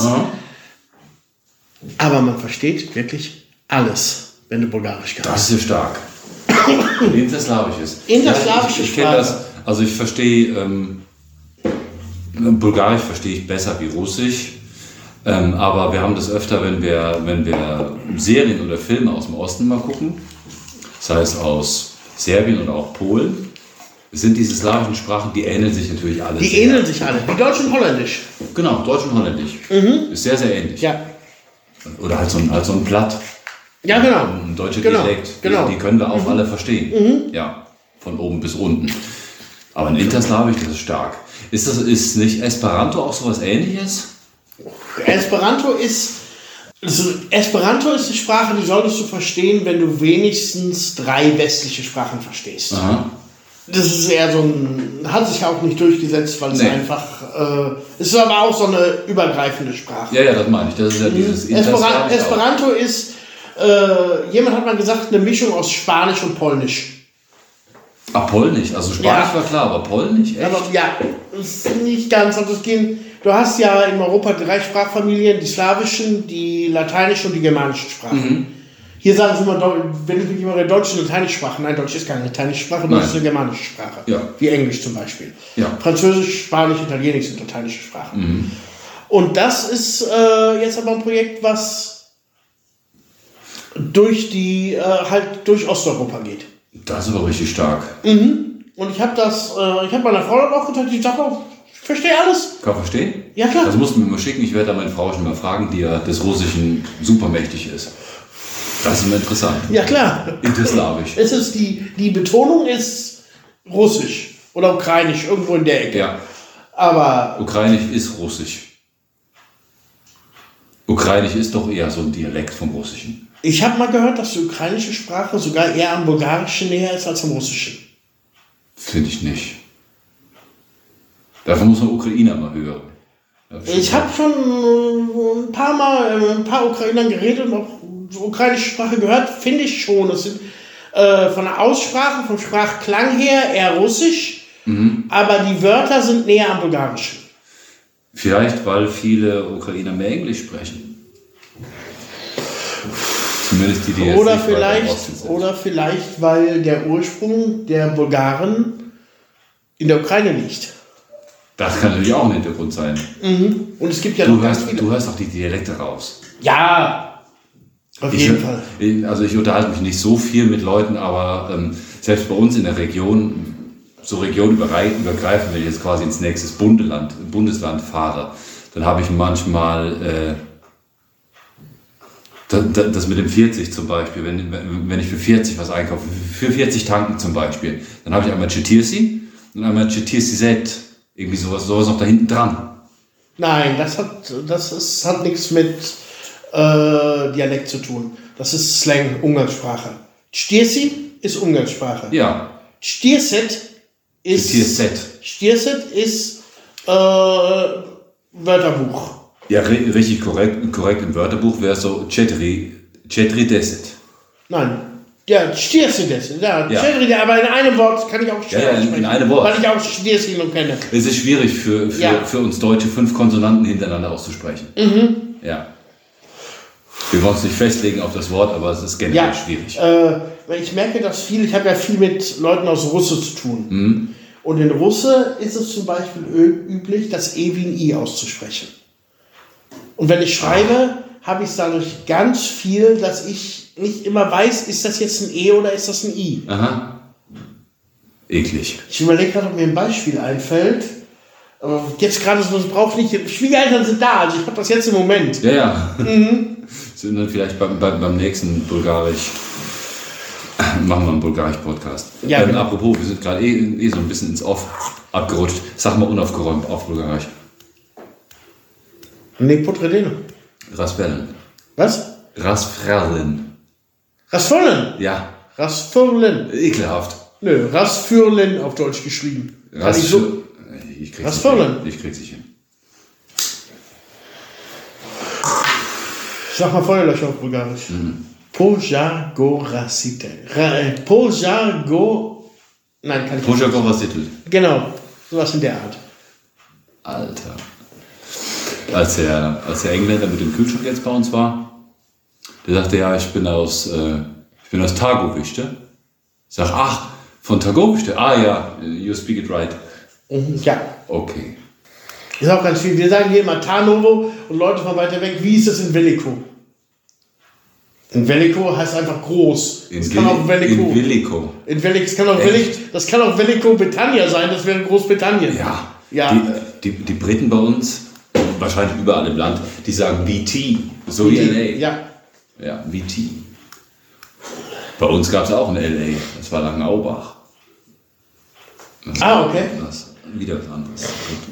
Aber man versteht wirklich alles, wenn du bulgarisch kannst. Das ist ja stark. Interslawisches. Interslawische ich kenne das, also ich verstehe, Bulgarisch verstehe ich besser wie Russisch. Aber wir haben das öfter, wenn wir Serien oder Filme aus dem Osten mal gucken, das heißt aus Serbien und auch Polen, sind diese slawischen Sprachen, die ähneln sich natürlich alle. Die ähneln sich alle, wie Deutsch und Holländisch. Genau, Deutsch und Holländisch. Ist sehr, sehr ähnlich. Ja. Oder halt so ein Platt. Ja, genau. Ein deutscher Dialekt. Genau. Die können wir auch alle verstehen. Ja, von oben bis unten. Aber ein Interslawisch, das ist stark. Ist nicht Esperanto auch sowas Ähnliches? Esperanto ist die Sprache, die solltest du verstehen, wenn du wenigstens 3 westliche Sprachen verstehst. Aha. Das ist eher hat sich auch nicht durchgesetzt, weil es einfach, es ist aber auch so eine übergreifende Sprache. Ja, das meine ich. Das ist ja dieses Esperanto ist, jemand hat mal gesagt, eine Mischung aus Spanisch und Polnisch. Ah, Polnisch. Also Spanisch war klar, aber Polnisch? Echt? Aber ja, ist nicht ganz. Also du hast ja in Europa 3 Sprachfamilien, die slawischen, die lateinischen und die germanischen Sprachen. Hier sagen sie immer, wenn du immer der deutsche und lateinische Sprache, nein, Deutsch ist keine lateinische Sprache, Deutsch ist eine germanische Sprache. Ja. Wie Englisch zum Beispiel. Ja. Französisch, Spanisch, Italienisch sind lateinische Sprachen. Und das ist jetzt aber ein Projekt, was durch Osteuropa geht. Das ist aber richtig stark. Und ich habe meiner Frau dann auch gesagt, die sagt auch, ich verstehe alles. Kann verstehen? Ja, klar. Das musst du mir mal schicken. Ich werde da meine Frau schon mal fragen, die ja des Russischen supermächtig ist. Das ist immer interessant. Ja, klar. Interslawisch. Es ist die Betonung ist Russisch oder Ukrainisch, irgendwo in der Ecke. Ja. Aber Ukrainisch ist Russisch. Ukrainisch ist doch eher so ein Dialekt vom Russischen. ich habe mal gehört, dass die ukrainische Sprache sogar eher am Bulgarischen näher ist als am Russischen. Finde ich nicht. Dafür muss man Ukrainer mal hören. Ich habe schon ein paar Mal mit ein paar Ukrainern geredet und auch ukrainische Sprache gehört, finde ich schon. Das sind von der Aussprache, vom Sprachklang her eher Russisch, aber die Wörter sind näher am Bulgarischen. Vielleicht, weil viele Ukrainer mehr Englisch sprechen. Zumindest die jetzt Oder nicht weiter im Osten sind. vielleicht, weil der Ursprung der Bulgaren in der Ukraine liegt. Das kann natürlich auch ein Hintergrund sein. Und es gibt ja noch ganz viele. Du hörst auch die Dialekte raus. Ja, auf jeden Fall. Also ich unterhalte mich nicht so viel mit Leuten, aber selbst bei uns in der Region, so regionübergreifend, wenn ich jetzt quasi ins nächste Bundesland fahre, dann habe ich manchmal das mit dem 40 zum Beispiel, wenn ich für 40 was einkaufe, für 40 Tanken zum Beispiel, dann habe ich einmal Chetirsi und einmal Chetirsi Z, irgendwie sowas noch da hinten dran. Nein, das hat nichts mit Dialekt zu tun. Das ist Slang, Umgangssprache. Stiersi ist Umgangssprache. Ja. Stierset ist Wörterbuch. Ja, richtig korrekt im Wörterbuch wäre es so Chetri Deset. Nein. Ja, Stiersi das. Ja, Ja. Chetri, aber in einem Wort kann ich auch Ja, in einem Wort. Weil ich auch Stiersi noch kenne. Es ist schwierig für uns Deutsche 5 Konsonanten hintereinander auszusprechen. Ja. Wir wollen uns nicht festlegen auf das Wort, aber es ist generell schwierig. Ich merke das ich habe ja viel mit Leuten aus Russe zu tun. Und in Russe ist es zum Beispiel üblich, das E wie ein I auszusprechen. Und wenn ich schreibe, habe ich es dadurch ganz viel, dass ich nicht immer weiß, ist das jetzt ein E oder ist das ein I. Aha. Eklig. Ich überlege gerade, ob mir ein Beispiel einfällt. Aber jetzt gerade so, das braucht nicht. Schwiegereltern sind da, also ich habe das jetzt im Moment. Ja. Sind dann vielleicht beim nächsten Bulgarisch. Machen wir einen Bulgarisch-Podcast. Ja, genau. Apropos, wir sind gerade so ein bisschen ins Off abgerutscht. Sag mal unaufgeräumt auf Bulgarisch. Nee, Potredeno. Rasfrellen. Was? Rasfrellen. Rasfurlen. Ja. Rasfurlen. Ekelhaft. Nö, Rasfurlen auf Deutsch geschrieben. Ich krieg's Rasfurlen. nicht hin. Sag mal Feuerlöcher auf Bulgarisch. Pojargorasite. Pojargo. Nein, kann ich nicht. Pojargorasite. Genau, sowas in der Art. Alter. Als der Engländer mit dem Kühlschrank jetzt bei uns war, der sagte, ja, ich bin aus Targovište. Ich sag, ach, von Targovište? Ah ja, you speak it right. Ja. Okay. Ist auch ganz viel. Wir sagen hier immer Tarnovo und Leute von weiter weg, wie ist das in Veliko? In Veliko heißt einfach groß. In Veliko. Das kann auch Veliko Britannia sein, das wäre Großbritannien. Ja. Die Briten bei uns, wahrscheinlich überall im Land, die sagen VT, so wie LA. Ja, VT. Bei uns gab es auch ein LA, das war Langenaubach. Okay. Das wieder was anderes.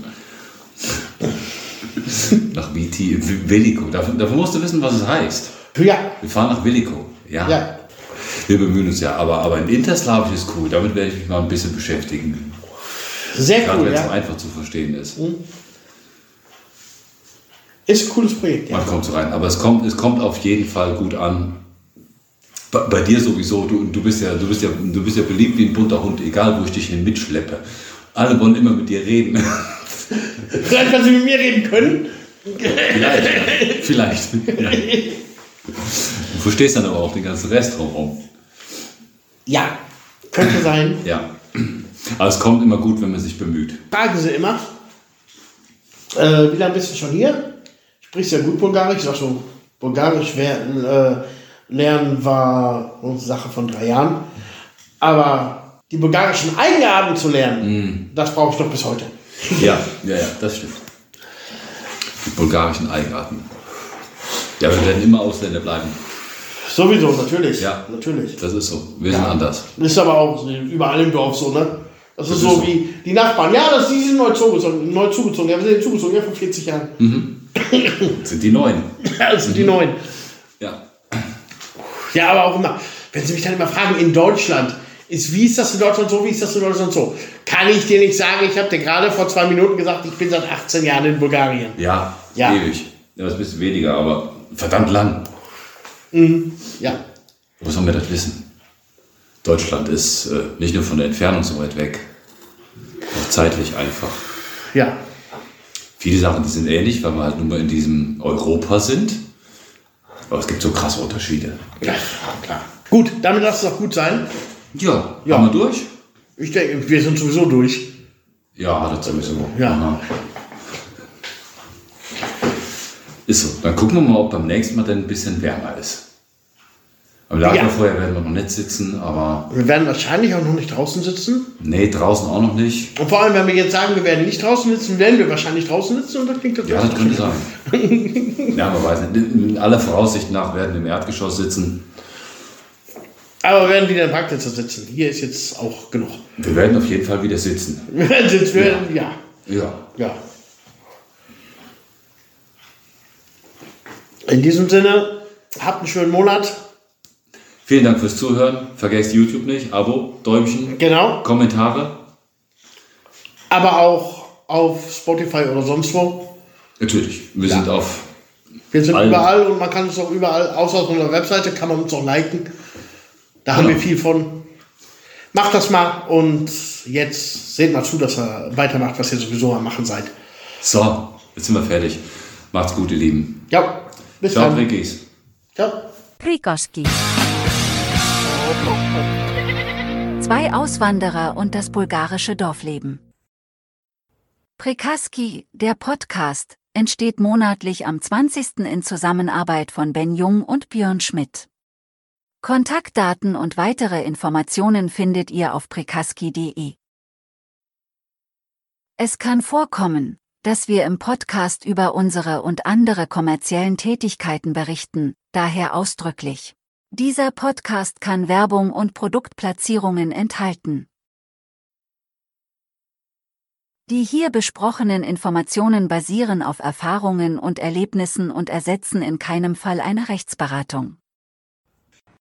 Nach VT, Veliko. Dafür musst du wissen, was es heißt. Ja. Wir fahren nach Veliko. Ja. Wir bemühen uns ja, aber in Interslavisch ist cool. Damit werde ich mich mal ein bisschen beschäftigen. Sehr Gerade cool, wenn es ja. so einfach zu verstehen ist. Ist ein cooles Projekt, ja. Man kommt so rein. Aber es kommt auf jeden Fall gut an. Bei dir sowieso. Du bist ja beliebt wie ein bunter Hund, egal wo ich dich hin mitschleppe. Alle wollen immer mit dir reden. Vielleicht kannst du mit mir reden können. Vielleicht. Ja. Du verstehst dann aber auch den ganzen Rest drumherum. Ja, könnte sein. Ja. Aber es kommt immer gut, wenn man sich bemüht. Fragen sie immer. Wie lange bist du schon hier? Sprichst ja gut Bulgarisch. Ich sag so, Bulgarisch lernen war eine Sache von 3 Jahren. Aber die bulgarischen Eigenarten zu lernen, das brauche ich doch bis heute. Ja, das stimmt. Die bulgarischen Eigenarten. Ja, wir werden immer Ausländer bleiben. Sowieso, natürlich. Ja, natürlich. Das ist so. Wir sind anders. Ist aber auch überall im Dorf so, ne? Das ist ist so so. wie die Nachbarn. Ja, die sind neu zugezogen. Ja, wir sind zugezogen, ja, vor 40 Jahren. Das sind die Neuen. Ja, das sind die Neuen. Ja. Ja, aber auch immer, wenn sie mich dann immer fragen, in Deutschland, wie ist das in Deutschland so, wie ist das in Deutschland so? Kann ich dir nicht sagen, ich habe dir gerade vor 2 Minuten gesagt, ich bin seit 18 Jahren in Bulgarien. Ja, Ja. ewig. Ja, das ist ein bisschen weniger, aber verdammt lang. Ja. Wo sollen wir das wissen? Deutschland ist nicht nur von der Entfernung so weit weg, auch zeitlich einfach. Ja. Viele Sachen, die sind ähnlich, weil wir halt nun mal in diesem Europa sind. Aber es gibt so krasse Unterschiede. Ja, klar. Gut, damit lass es auch gut sein. Ja, Ja. haben wir durch? Ich denke, wir sind sowieso durch. Ja, das sowieso. Ja. Aha. Ist so. Dann gucken wir mal, ob beim nächsten Mal dann ein bisschen wärmer ist. Am Lagerfeuer werden wir noch nicht sitzen, aber... Wir werden wahrscheinlich auch noch nicht draußen sitzen. Nee, draußen auch noch nicht. Und vor allem, wenn wir jetzt sagen, wir werden nicht draußen sitzen, werden wir wahrscheinlich draußen sitzen und dann klingt das Ja, das könnte sein. Ja, man weiß nicht. In aller Voraussicht nach werden wir im Erdgeschoss sitzen. Aber wir werden wieder im Parkplätze sitzen. Hier ist jetzt auch genug. Wir werden auf jeden Fall wieder sitzen. Wir werden sitzen, ja. Ja. In diesem Sinne, habt einen schönen Monat. Vielen Dank fürs Zuhören. Vergesst YouTube nicht. Abo, Däumchen, Genau. Kommentare. Aber auch auf Spotify oder sonst wo. Natürlich. Wir sind auf... Wir sind Allen. überall und man kann uns auch überall, außer auf unserer Webseite, kann man uns auch liken. Da haben wir viel von. Macht das mal und jetzt seht mal zu, dass ihr weitermacht, was ihr sowieso am Machen seid. So, jetzt sind wir fertig. Macht's gut, ihr Lieben. Ja, bis Ciao, dann. Rickis. Ciao. Prikoski. 2 Auswanderer und das bulgarische Dorfleben. Prikaski, der Podcast, entsteht monatlich am 20. in Zusammenarbeit von Ben Jung und Björn Schmidt. Kontaktdaten und weitere Informationen findet ihr auf prikaski.de. Es kann vorkommen, dass wir im Podcast über unsere und andere kommerziellen Tätigkeiten berichten, daher ausdrücklich. Dieser Podcast kann Werbung und Produktplatzierungen enthalten. Die hier besprochenen Informationen basieren auf Erfahrungen und Erlebnissen und ersetzen in keinem Fall eine Rechtsberatung.